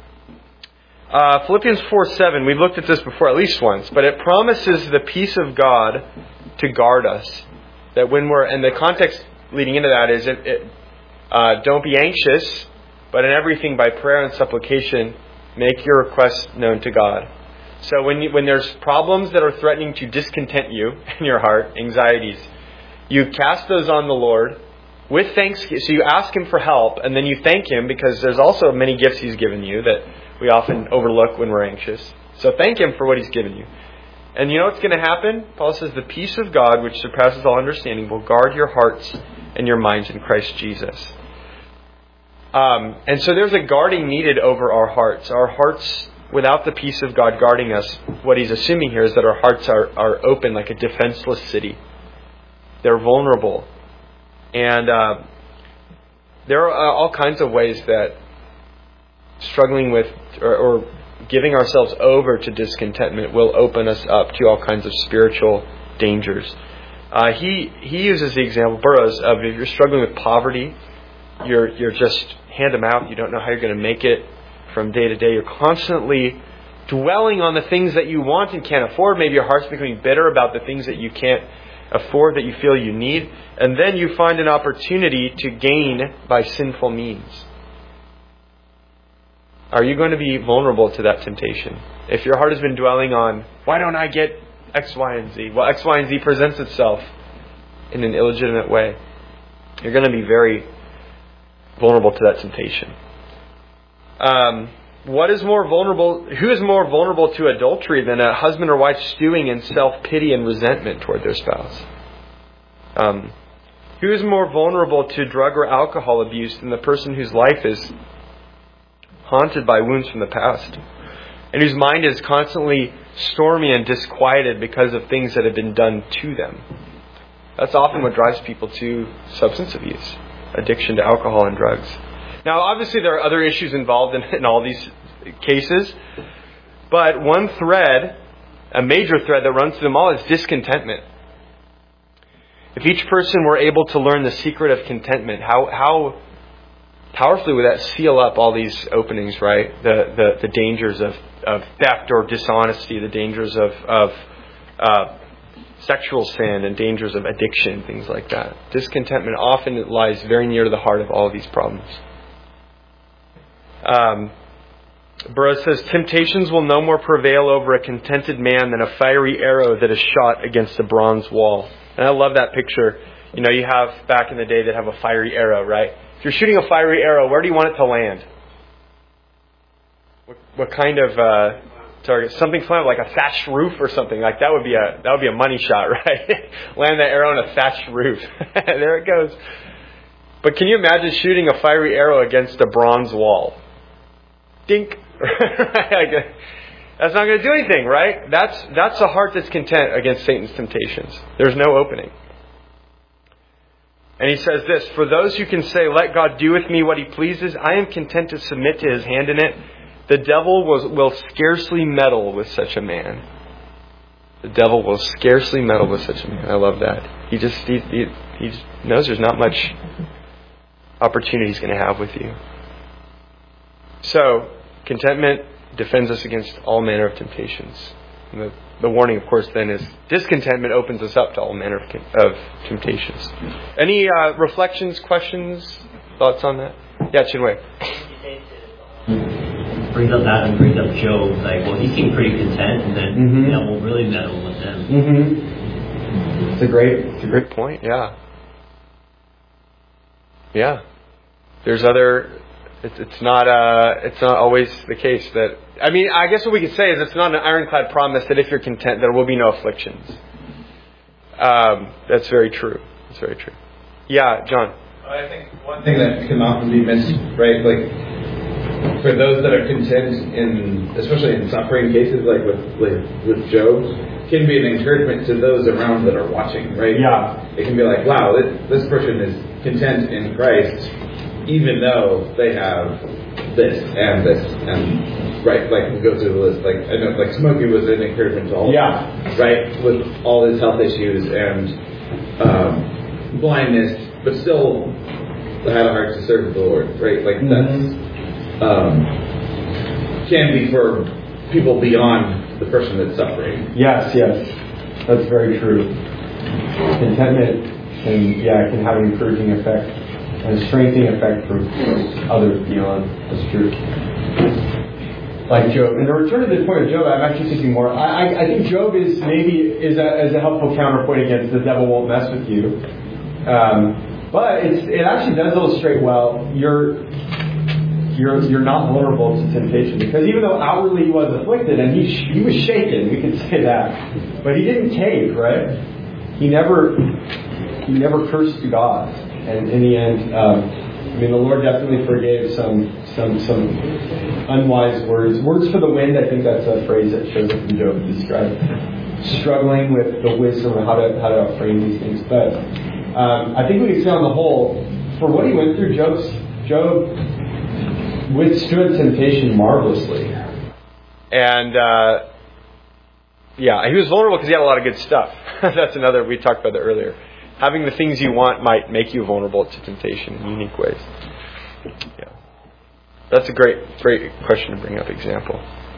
Uh, Philippians four seven, we've looked at this before at least once, but it promises the peace of God to guard us. That when we're, and the context leading into that is, it, it, uh, don't be anxious, but in everything by prayer and supplication, make your requests known to God. So when you, when there's problems that are threatening to discontent you in your heart, anxieties, you cast those on the Lord with thanks. So you ask Him for help, and then you thank Him, because there's also many gifts He's given you that we often overlook when we're anxious. So thank Him for what He's given you. And you know what's going to happen? Paul says, the peace of God, which surpasses all understanding, will guard your hearts and your minds in Christ Jesus. Um, and so there's a guarding needed over our hearts. Our hearts, without the peace of God guarding us, what he's assuming here is that our hearts are, are open like a defenseless city. They're vulnerable. And uh, there are all kinds of ways that struggling with or, or giving ourselves over to discontentment will open us up to all kinds of spiritual dangers. Uh, he he uses the example, Burroughs, of if you're struggling with poverty, you're you're just hand to mouth, you don't know how you're going to make it from day to day. You're constantly dwelling on the things that you want and can't afford. Maybe your heart's becoming bitter about the things that you can't afford, that you feel you need. And then you find an opportunity to gain by sinful means. Are you going to be vulnerable to that temptation? If your heart has been dwelling on, why don't I get X, Y, and Z? Well, X, Y, and Z presents itself in an illegitimate way. You're going to be very vulnerable to that temptation. Um, what is more vulnerable? Who is more vulnerable to adultery than a husband or wife stewing in self-pity and resentment toward their spouse? Um, who is more vulnerable to drug or alcohol abuse than the person whose life is haunted by wounds from the past, and whose mind is constantly stormy and disquieted because of things that have been done to them? That's often what drives people to substance abuse, addiction to alcohol and drugs. Now, obviously, there are other issues involved in, in all these cases, but one thread, a major thread that runs through them all, is discontentment. If each person were able to learn the secret of contentment, how how powerfully would that seal up all these openings, right? The the, the dangers of, of theft or dishonesty, the dangers of, of uh, sexual sin and dangers of addiction, things like that. Discontentment often lies very near to the heart of all of these problems. Um, Burroughs says, temptations will no more prevail over a contented man than a fiery arrow that is shot against a bronze wall. And I love that picture. You know, you have back in the day that have a fiery arrow, right? If you're shooting a fiery arrow, where do you want it to land? What, what kind of uh, target. Something fun like a thatched roof or something. Like that would be a that would be a money shot, right? Land that arrow on a thatched roof. There it goes. But can you imagine shooting a fiery arrow against a bronze wall? Dink. That's not going to do anything, right? That's that's a heart that's content against Satan's temptations. There's no opening. And he says this, for those who can say, let God do with me what he pleases, I am content to submit to his hand in it. The devil will, will scarcely meddle with such a man. The devil will scarcely meddle with such a man. I love that. He just he, he, he just knows there's not much opportunity he's going to have with you. So, contentment defends us against all manner of temptations. And the, the warning, of course, then is discontentment opens us up to all manner of, of temptations. Any uh, reflections, questions, thoughts on that? Yeah, Chinwei. Brings up that and brings up Job. Like, well, he seemed pretty content, and then mm-hmm. the devil really meddled with him. Mm-hmm. It's a great, it's a great point. Yeah. Yeah. There's other. It's, it's not. Uh, it's not always the case that. I mean, I guess what we could say is it's not an ironclad promise that if you're content, there will be no afflictions. Um, that's very true. That's very true. Yeah, John. I think one thing that can often be missed, right? Like for those that are content in, especially in suffering cases, like with like with Job, can be an encouragement to those around that are watching, right? Yeah. It can be like, wow, this, this person is content in Christ, even though they have this and this and right, like we go through the list. Like I know, like Smokey was an encouragement to all, yeah, of them, right, with all his health issues and um, blindness, but still had a heart to serve the Lord, right? Like mm-hmm. that's um, can be for people beyond the person that's suffering. Yes, yes, that's very true. Contentment can, yeah, can have an encouraging effect and a strengthening effect for others beyond. That's true. Like Job. And to return to the point of Job, I'm actually thinking more. I, I, I think Job is maybe is a, is a helpful counterpoint against the devil won't mess with you. Um, but it's, it actually does illustrate well you're you're you're not vulnerable to temptation, because even though outwardly he was afflicted and he he was shaken, we could say that, but he didn't cave, right? He never he never cursed God, and in the end, um, I mean, the Lord definitely forgave some some some unwise words. Words for the wind, I think that's a phrase that shows up in Job to describe struggling with the wisdom of how to how to frame these things. But um, I think we can say on the whole, for what he went through, Job's, Job withstood temptation marvelously. And uh, yeah, he was vulnerable because he had a lot of good stuff. That's another, we talked about that earlier. Having the things you want might make you vulnerable to temptation in unique ways. Yeah, that's a great, great question to bring up. Example.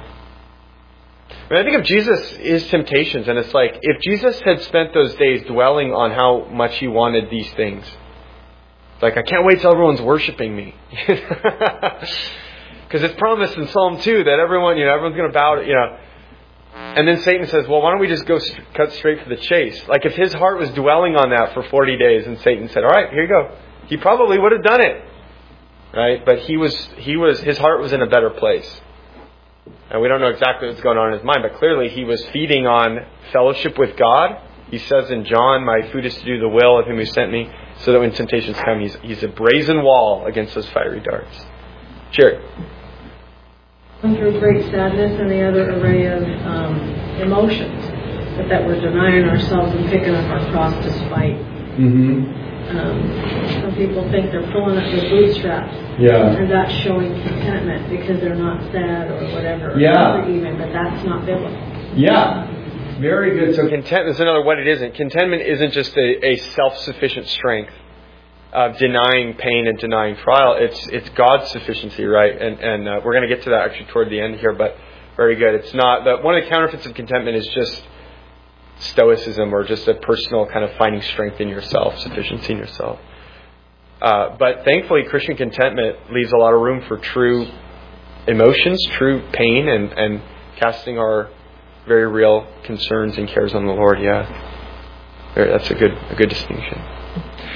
I mean, I think of Jesus, his temptations, and it's like if Jesus had spent those days dwelling on how much he wanted these things, it's like I can't wait till everyone's worshiping me, because it's promised in Psalm two that everyone, you know, everyone's going to bow to, you know. And then Satan says, well, why don't we just go st- cut straight for the chase? Like if his heart was dwelling on that for forty days and Satan said, all right, here you go. He probably would have done it. Right? But he was, he was, his heart was in a better place. And we don't know exactly what's going on in his mind, but clearly he was feeding on fellowship with God. He says in John, my food is to do the will of him who sent me, so that when temptations come, he's, he's a brazen wall against those fiery darts. Jerry. Through great sadness and the other array of um, emotions, but that we're denying ourselves and picking up our cross despite. Mm-hmm. Um, some people think they're pulling up their bootstraps, yeah, and that's showing contentment because they're not sad or whatever, yeah, or even, but that's not biblical. Yeah, very good. So contentment is another what it isn't. Contentment isn't just a, a self-sufficient strength of denying pain and denying trial. It's it's God's sufficiency, right? And and uh, we're going to get to that actually toward the end here, but very good. It's not that one of the counterfeits of contentment is just stoicism or just a personal kind of finding strength in yourself, sufficiency in yourself. Uh, but thankfully, Christian contentment leaves a lot of room for true emotions, true pain, and, and casting our very real concerns and cares on the Lord. Yeah, that's a good a good distinction.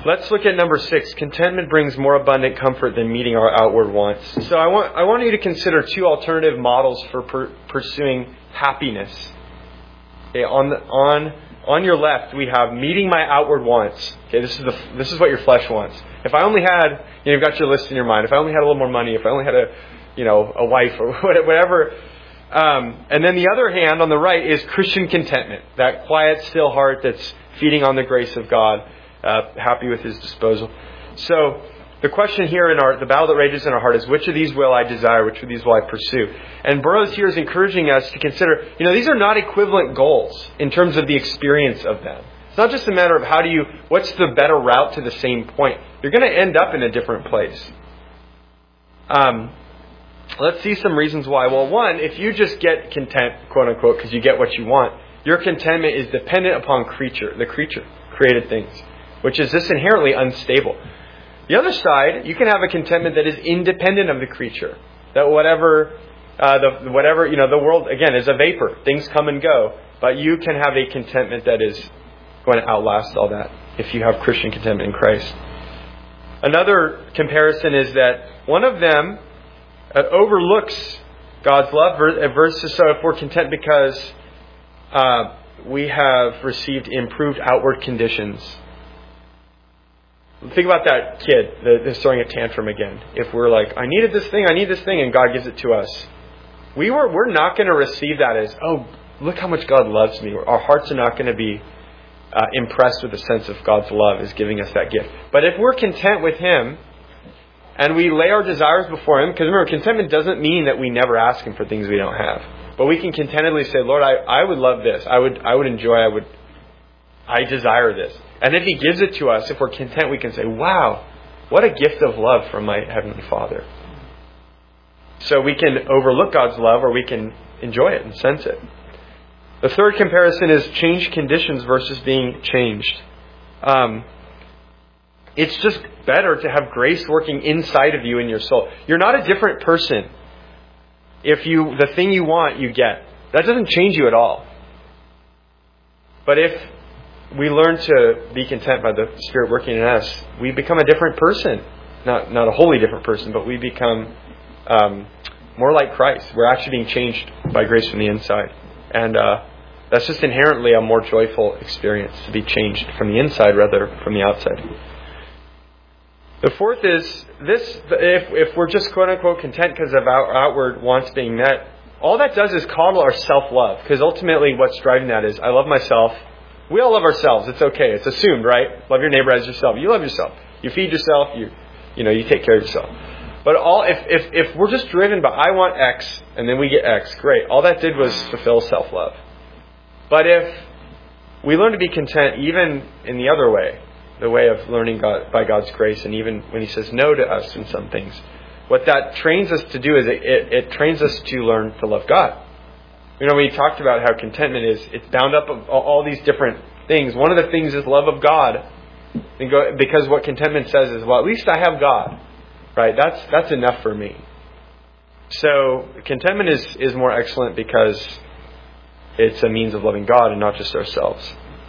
Let's look at number six. Contentment brings more abundant comfort than meeting our outward wants. So I want I want you to consider two alternative models for per, pursuing happiness. Okay, on the, on on your left we have meeting my outward wants. Okay, this is the this is what your flesh wants. If I only had, you know, you've got your list in your mind. If I only had a little more money, if I only had a, you know, a wife or whatever. Um, and then the other hand on the right is Christian contentment, that quiet, still heart that's feeding on the grace of God, uh, happy with His disposal. So the question here in our the battle that rages in our heart is, which of these will I desire? Which of these will I pursue? And Burroughs here is encouraging us to consider, you know, these are not equivalent goals in terms of the experience of them. It's not just a matter of how do you, what's the better route to the same point. You're going to end up in a different place. Um, let's see some reasons why. Well, one, if you just get content, quote unquote, because you get what you want, your contentment is dependent upon creature, the creature, created things, which is just inherently unstable. The other side, you can have a contentment that is independent of the creature. That whatever, uh, the whatever you know, the world again is a vapor. Things come and go, but you can have a contentment that is going to outlast all that if you have Christian contentment in Christ. Another comparison is that one of them uh, overlooks God's love versus so if we're content because uh, we have received improved outward conditions. Think about that kid that's throwing a tantrum again. If we're like, I needed this thing, I need this thing, and God gives it to us. We were, we're not going to receive that as, oh, look how much God loves me. Our hearts are not going to be uh, impressed with the sense of God's love as giving us that gift. But if we're content with Him, and we lay our desires before Him, because remember, contentment doesn't mean that we never ask Him for things we don't have. But we can contentedly say, Lord, I, I would love this. I would I would enjoy, I would, I desire this. And if He gives it to us, if we're content, we can say, wow, what a gift of love from my Heavenly Father. So we can overlook God's love or we can enjoy it and sense it. The third comparison is changed conditions versus being changed. Um, it's just better to have grace working inside of you in your soul. You're not a different person if you the thing you want, you get. That doesn't change you at all. But if we learn to be content by the Spirit working in us, we become a different person. Not not a wholly different person, but we become um, more like Christ. We're actually being changed by grace from the inside. And uh, that's just inherently a more joyful experience, to be changed from the inside rather from the outside. The fourth is this, if, if we're just quote-unquote content because of our outward wants being met, all that does is coddle our self-love. Because ultimately what's driving that is, I love myself. We all love ourselves. It's okay. It's assumed, right? Love your neighbor as yourself. You love yourself. You feed yourself. You you know, you take care of yourself. But all if, if, if we're just driven by I want X and then we get X, great. All that did was fulfill self-love. But if we learn to be content even in the other way, the way of learning God, by God's grace, and even when He says no to us in some things, what that trains us to do is it, it, it trains us to learn to love God. You know, we talked about how contentment is, it's bound up of all these different things. One of the things is love of God. And go, because what contentment says is, well, at least I have God. Right? That's that's enough for me. So contentment is, is more excellent because it's a means of loving God and not just ourselves.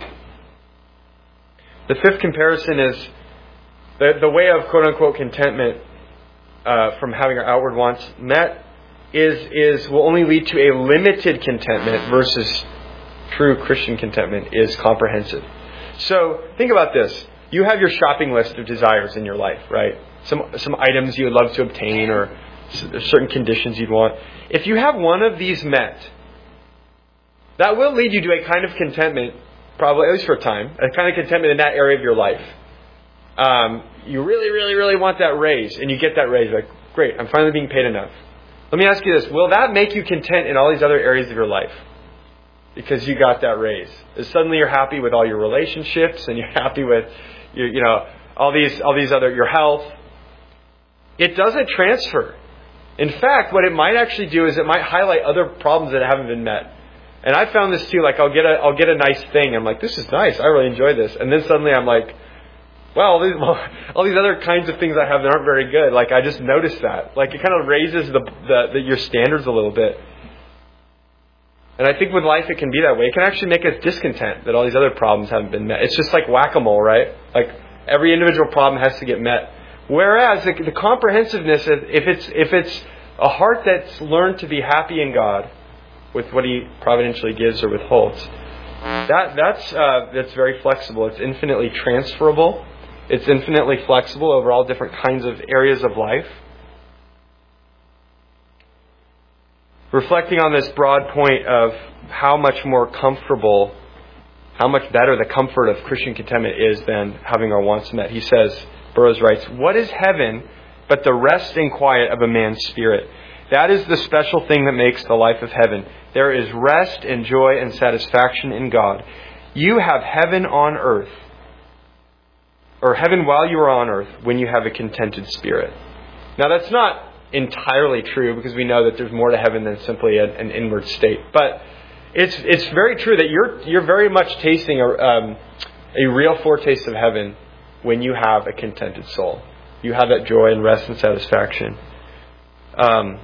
The fifth comparison is the, the way of quote-unquote contentment uh, from having our outward wants met is is will only lead to a limited contentment versus true Christian contentment is comprehensive. So think about this. You have your shopping list of desires in your life, right? Some some items you would love to obtain or certain conditions you'd want. If you have one of these met, that will lead you to a kind of contentment, probably at least for a time, a kind of contentment in that area of your life. Um, you really, really, really want that raise, and you get that raise. Like, great, I'm finally being paid enough. Let me ask you this. Will that make you content in all these other areas of your life? Because you got that raise. Is suddenly you're happy with all your relationships, and you're happy with, your, you know, all these, all these other, your health. It doesn't transfer. In fact, what it might actually do is it might highlight other problems that haven't been met. And I found this too. Like, I'll get a, I'll get a nice thing. I'm like, this is nice. I really enjoy this. And then suddenly I'm like, well, these, all these other kinds of things I have that aren't very good. Like, I just noticed that. Like, it kind of raises the, the, the your standards a little bit. And I think with life it can be that way. It can actually make us discontent that all these other problems haven't been met. It's just like whack-a-mole, right? Like, Every individual problem has to get met. Whereas the, the comprehensiveness, if it's if it's a heart that's learned to be happy in God with what He providentially gives or withholds, that that's uh, that's very flexible. It's infinitely transferable. It's infinitely flexible over all different kinds of areas of life. Reflecting on this broad point of how much more comfortable, how much better the comfort of Christian contentment is than having our wants met. He says, Burroughs writes, "What is heaven but the rest and quiet of a man's spirit? That is the special thing that makes the life of heaven. There is rest and joy and satisfaction in God. You have heaven on earth, or heaven while you are on earth, when you have a contented spirit." Now that's not entirely true, because we know that there's more to heaven than simply a, an inward state. But it's it's very true that you're you're very much tasting a um, a real foretaste of heaven when you have a contented soul. You have that joy and rest and satisfaction. Um,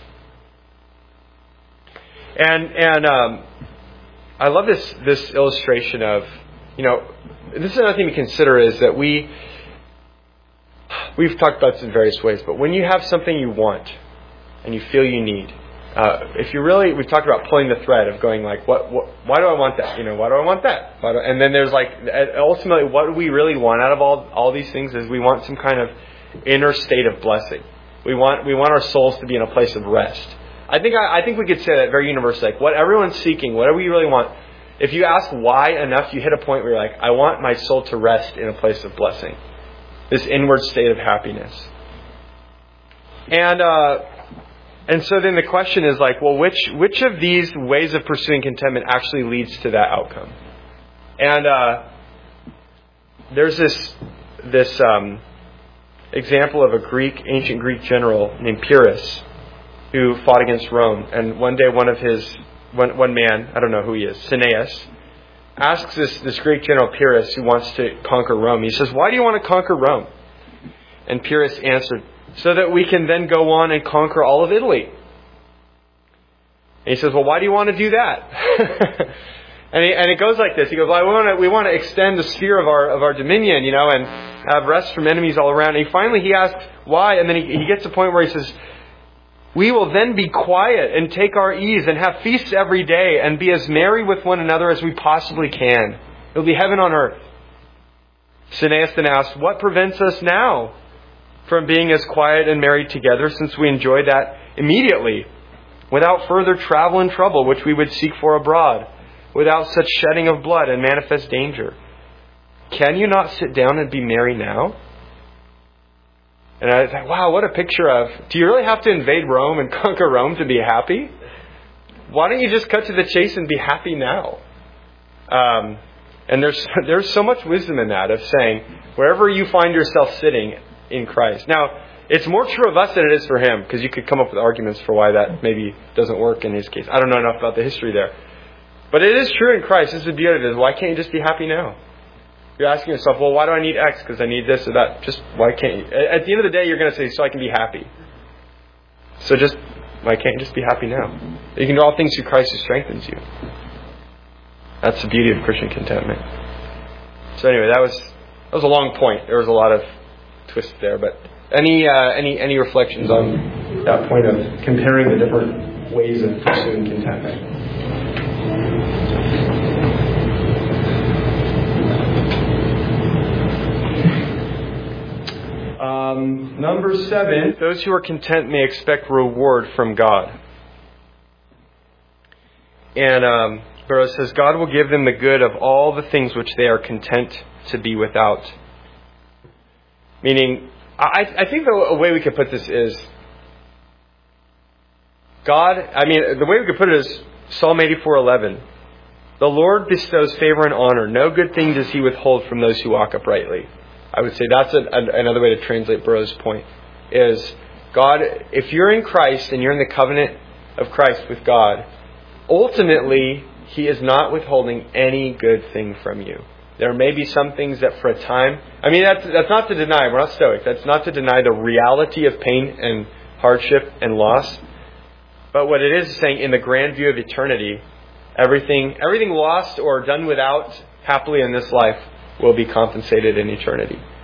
and and um, I love this this illustration of, you know, this is another thing to consider, is that we we've talked about this in various ways, but when you have something you want and you feel you need, uh, if you really, we've talked about pulling the thread of going like, what, what why do I want that? You know, why do I want that? Why do, and then there's like, ultimately, what do we really want out of all all these things? Is we want some kind of inner state of blessing. We want we want our souls to be in a place of rest. I think I, I think we could say that very universally. Like what everyone's seeking, whatever we really want. If you ask why enough, you hit a point where you're like, I want my soul to rest in a place of blessing. This inward state of happiness. And uh, and so then the question is like, well, which which of these ways of pursuing contentment actually leads to that outcome? And uh, there's this this um, example of a Greek, ancient Greek general named Pyrrhus, who fought against Rome. And one day, one of his one one man, I don't know who he is, Cineas, asks this, this Greek general Pyrrhus, who wants to conquer Rome. He says, "Why do you want to conquer Rome?" And Pyrrhus answered, "So that we can then go on and conquer all of Italy." And he says, "Well, why do you want to do that?" and, he, and it goes like this. He goes, "Well, we want to we want to extend the sphere of our of our dominion, you know, and have rest from enemies all around." And he, finally, he asks why, and then he, he gets to the point where he says, "We will then be quiet and take our ease and have feasts every day and be as merry with one another as we possibly can. It will be heaven on earth." Cineas then asked, "What prevents us now from being as quiet and merry together, since we enjoy that immediately, without further travel and trouble, which we would seek for abroad, without such shedding of blood and manifest danger? Can you not sit down and be merry now?" And I thought, wow, what a picture of, do you really have to invade Rome and conquer Rome to be happy? Why don't you just cut to the chase and be happy now? Um, and there's there's so much wisdom in that, of saying, wherever you find yourself sitting in Christ. Now, it's more true of us than it is for him, because you could come up with arguments for why that maybe doesn't work in his case. I don't know enough about the history there. But it is true in Christ. This is the beauty of it. Is why can't you just be happy now? You're asking yourself, well, why do I need X? Because I need this or that. Just, why can't you? At the end of the day, you're going to say, so I can be happy. So just, why can't you just be happy now? You can do all things through Christ who strengthens you. That's the beauty of Christian contentment. So anyway, that was that was a long point. There was a lot of twists there. But any uh, any any reflections on that point of comparing the different ways of pursuing contentment? Um, number seven, those who are content may expect reward from God. And um, Burroughs says, God will give them the good of all the things which they are content to be without. Meaning, I, I think the a way we could put this is, God, I mean, the way we could put it is Psalm eighty-four eleven. The Lord bestows favor and honor. No good thing does He withhold from those who walk uprightly. I would say that's a, a, another way to translate Burroughs' point. Is God, if you're in Christ and you're in the covenant of Christ with God, ultimately He is not withholding any good thing from you. There may be some things that for a time, I mean, that's, that's not to deny, we're not stoic, that's not to deny the reality of pain and hardship and loss. But what it is saying, in the grand view of eternity, everything, everything lost or done without happily in this life will be compensated in eternity.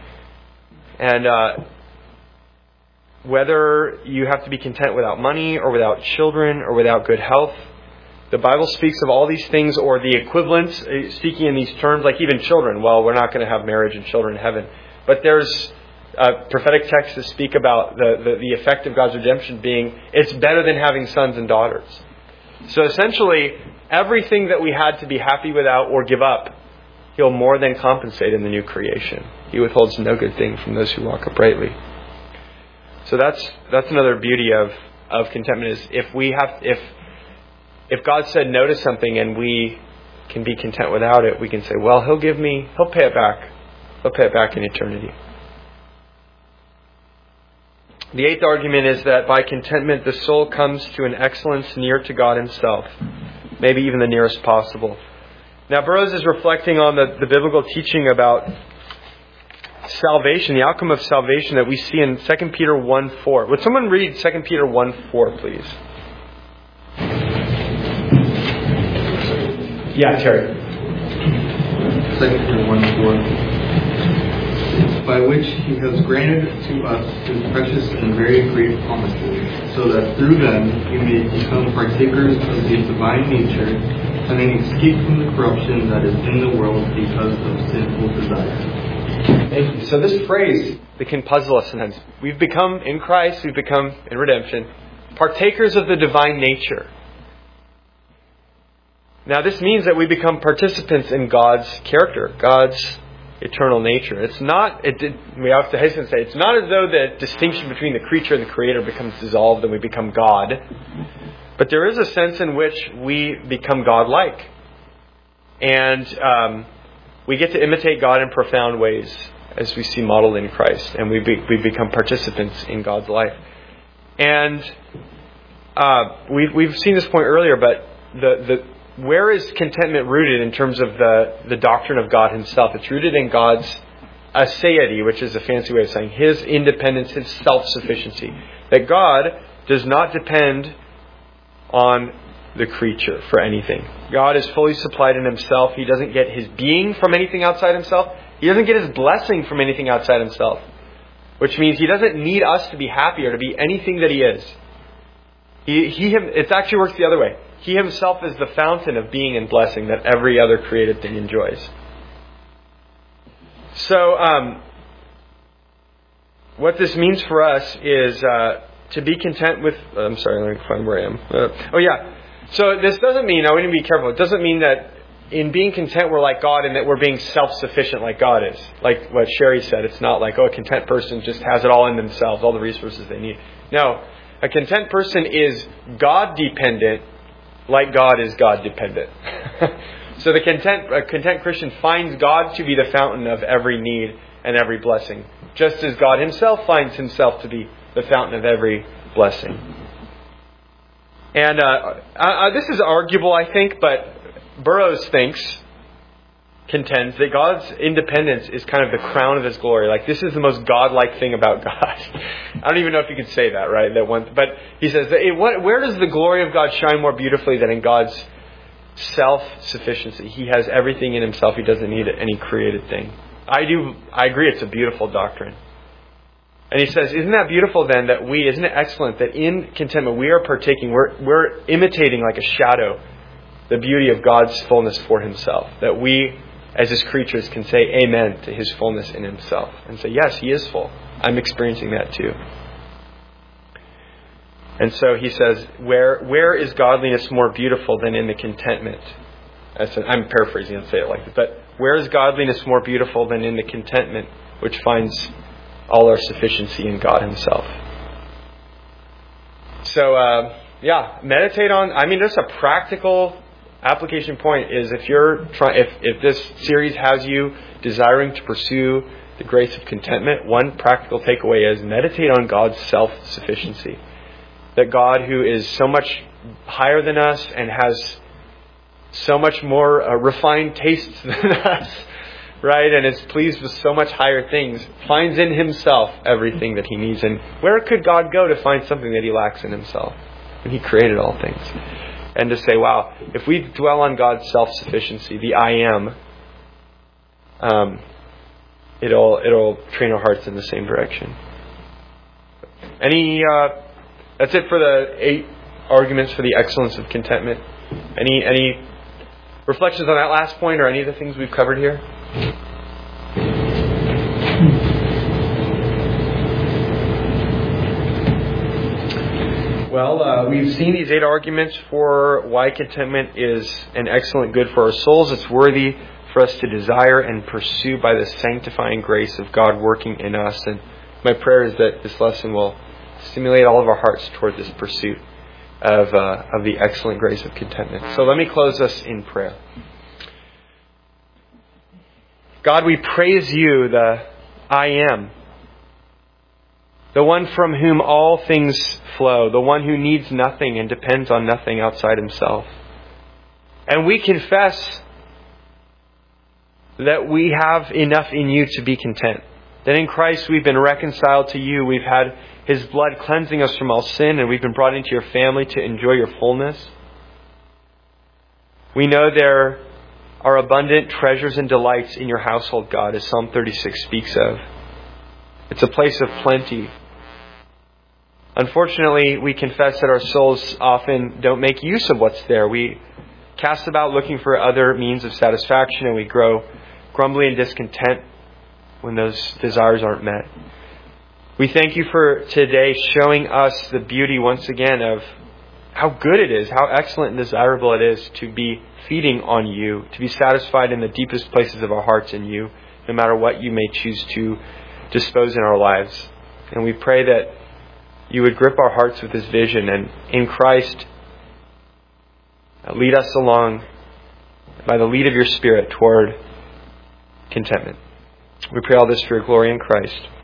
And uh, whether you have to be content without money or without children or without good health, the Bible speaks of all these things, or the equivalents, speaking in these terms, like even children. Well, we're not going to have marriage and children in heaven. But there's uh, prophetic texts that speak about the, the, the effect of God's redemption being, it's better than having sons and daughters. So essentially, everything that we had to be happy without or give up, He'll more than compensate in the new creation. He withholds no good thing from those who walk uprightly. So that's that's another beauty of, of contentment, is if we have if if God said no to something and we can be content without it, we can say, well, He'll give me, He'll pay it back. He'll pay it back in eternity. The eighth argument is that by contentment, the soul comes to an excellence near to God Himself, maybe even the nearest possible. Now, Burroughs is reflecting on the, the biblical teaching about salvation, the outcome of salvation that we see in Second Peter one four. Would someone read Second Peter one four, please? Yeah, Terry. Second Peter one four. By which He has granted to us His precious and very great promises, so that through them you may become partakers of His divine nature, having escaped from the corruption that is in the world because of sinful desire. Thank you. So this phrase, that can puzzle us sometimes. We've become, in Christ, we've become, in redemption, partakers of the divine nature. Now this means that we become participants in God's character, God's eternal nature. It's not, it did, we have to hasten to say, it's not as though the distinction between the creature and the Creator becomes dissolved and we become God. But there is a sense in which we become God-like. And um, we get to imitate God in profound ways, as we see modeled in Christ. And we be, we become participants in God's life. And uh, we've, we've seen this point earlier, but the, the where is contentment rooted in terms of the, the doctrine of God Himself? It's rooted in God's aseity, which is a fancy way of saying His independence, His self-sufficiency. That God does not depend on the creature for anything. God is fully supplied in Himself. He doesn't get His being from anything outside Himself. He doesn't get His blessing from anything outside Himself. Which means He doesn't need us to be happy or to be anything that He is. He, he, it actually works the other way. He Himself is the fountain of being and blessing that every other created thing enjoys. So, um, what this means for us is uh, to be content with... I'm sorry, let me find where I am. Uh, oh, yeah. So this doesn't mean... Now, we need to be careful. It doesn't mean that in being content we're like God and that we're being self-sufficient like God is. Like what Sherry said, it's not like, oh, a content person just has it all in themselves, all the resources they need. No, a content person is God-dependent like God is God-dependent. So the content, a content Christian finds God to be the fountain of every need and every blessing, just as God Himself finds Himself to be the fountain of every blessing. And uh, uh, this is arguable, I think, but Burroughs thinks, contends, that God's independence is kind of the crown of His glory. Like, this is the most God-like thing about God. I don't even know if you could say that, right? That one, but he says, that it, what, where does the glory of God shine more beautifully than in God's self-sufficiency? He has everything in Himself. He doesn't need any created thing. I do. I agree. It's a beautiful doctrine. And he says, isn't that beautiful then that we, isn't it excellent that in contentment we are partaking, we're, we're imitating like a shadow the beauty of God's fullness for Himself. That we, as His creatures, can say amen to His fullness in Himself. And say, yes, He is full. I'm experiencing that too. And so he says, where where is godliness more beautiful than in the contentment? I'm paraphrasing, I'll say it like this. But where is godliness more beautiful than in the contentment which finds all our sufficiency in God Himself? So, uh, yeah, meditate on, I mean, just a practical application point is if you're trying, if, if this series has you desiring to pursue the grace of contentment, one practical takeaway is meditate on God's self-sufficiency. That God, who is so much higher than us and has so much more uh, refined tastes than us, right, and is pleased with so much higher things, finds in Himself everything that He needs. And where could God go to find something that He lacks in Himself when He created all things? And to say, wow, if we dwell on God's self-sufficiency, the I am, um, it'll it'll train our hearts in the same direction. Any uh, that's it for the eight arguments for the excellence of contentment. Any any reflections on that last point or any of the things we've covered here? Well, uh, we've seen these eight arguments for why contentment is an excellent good for our souls. It's worthy for us to desire and pursue by the sanctifying grace of God working in us. And my prayer is that this lesson will stimulate all of our hearts toward this pursuit of uh, of the excellent grace of contentment. So let me close us in prayer. God, we praise you, the I am, the one from whom all things flow, the one who needs nothing and depends on nothing outside himself. And we confess that we have enough in you to be content. That in Christ we've been reconciled to you. We've had His blood cleansing us from all sin, and we've been brought into your family to enjoy your fullness. We know there are abundant treasures and delights in your household, God, as Psalm thirty-six speaks of. It's a place of plenty. Unfortunately, we confess that our souls often don't make use of what's there. We cast about looking for other means of satisfaction, and we grow grumbly and discontent when those desires aren't met. We thank you for today showing us the beauty once again of how good it is, how excellent and desirable it is to be feeding on you, to be satisfied in the deepest places of our hearts in you, no matter what you may choose to dispose in our lives. And we pray that you would grip our hearts with this vision and in Christ lead us along by the lead of your Spirit toward contentment. We pray all this for your glory in Christ.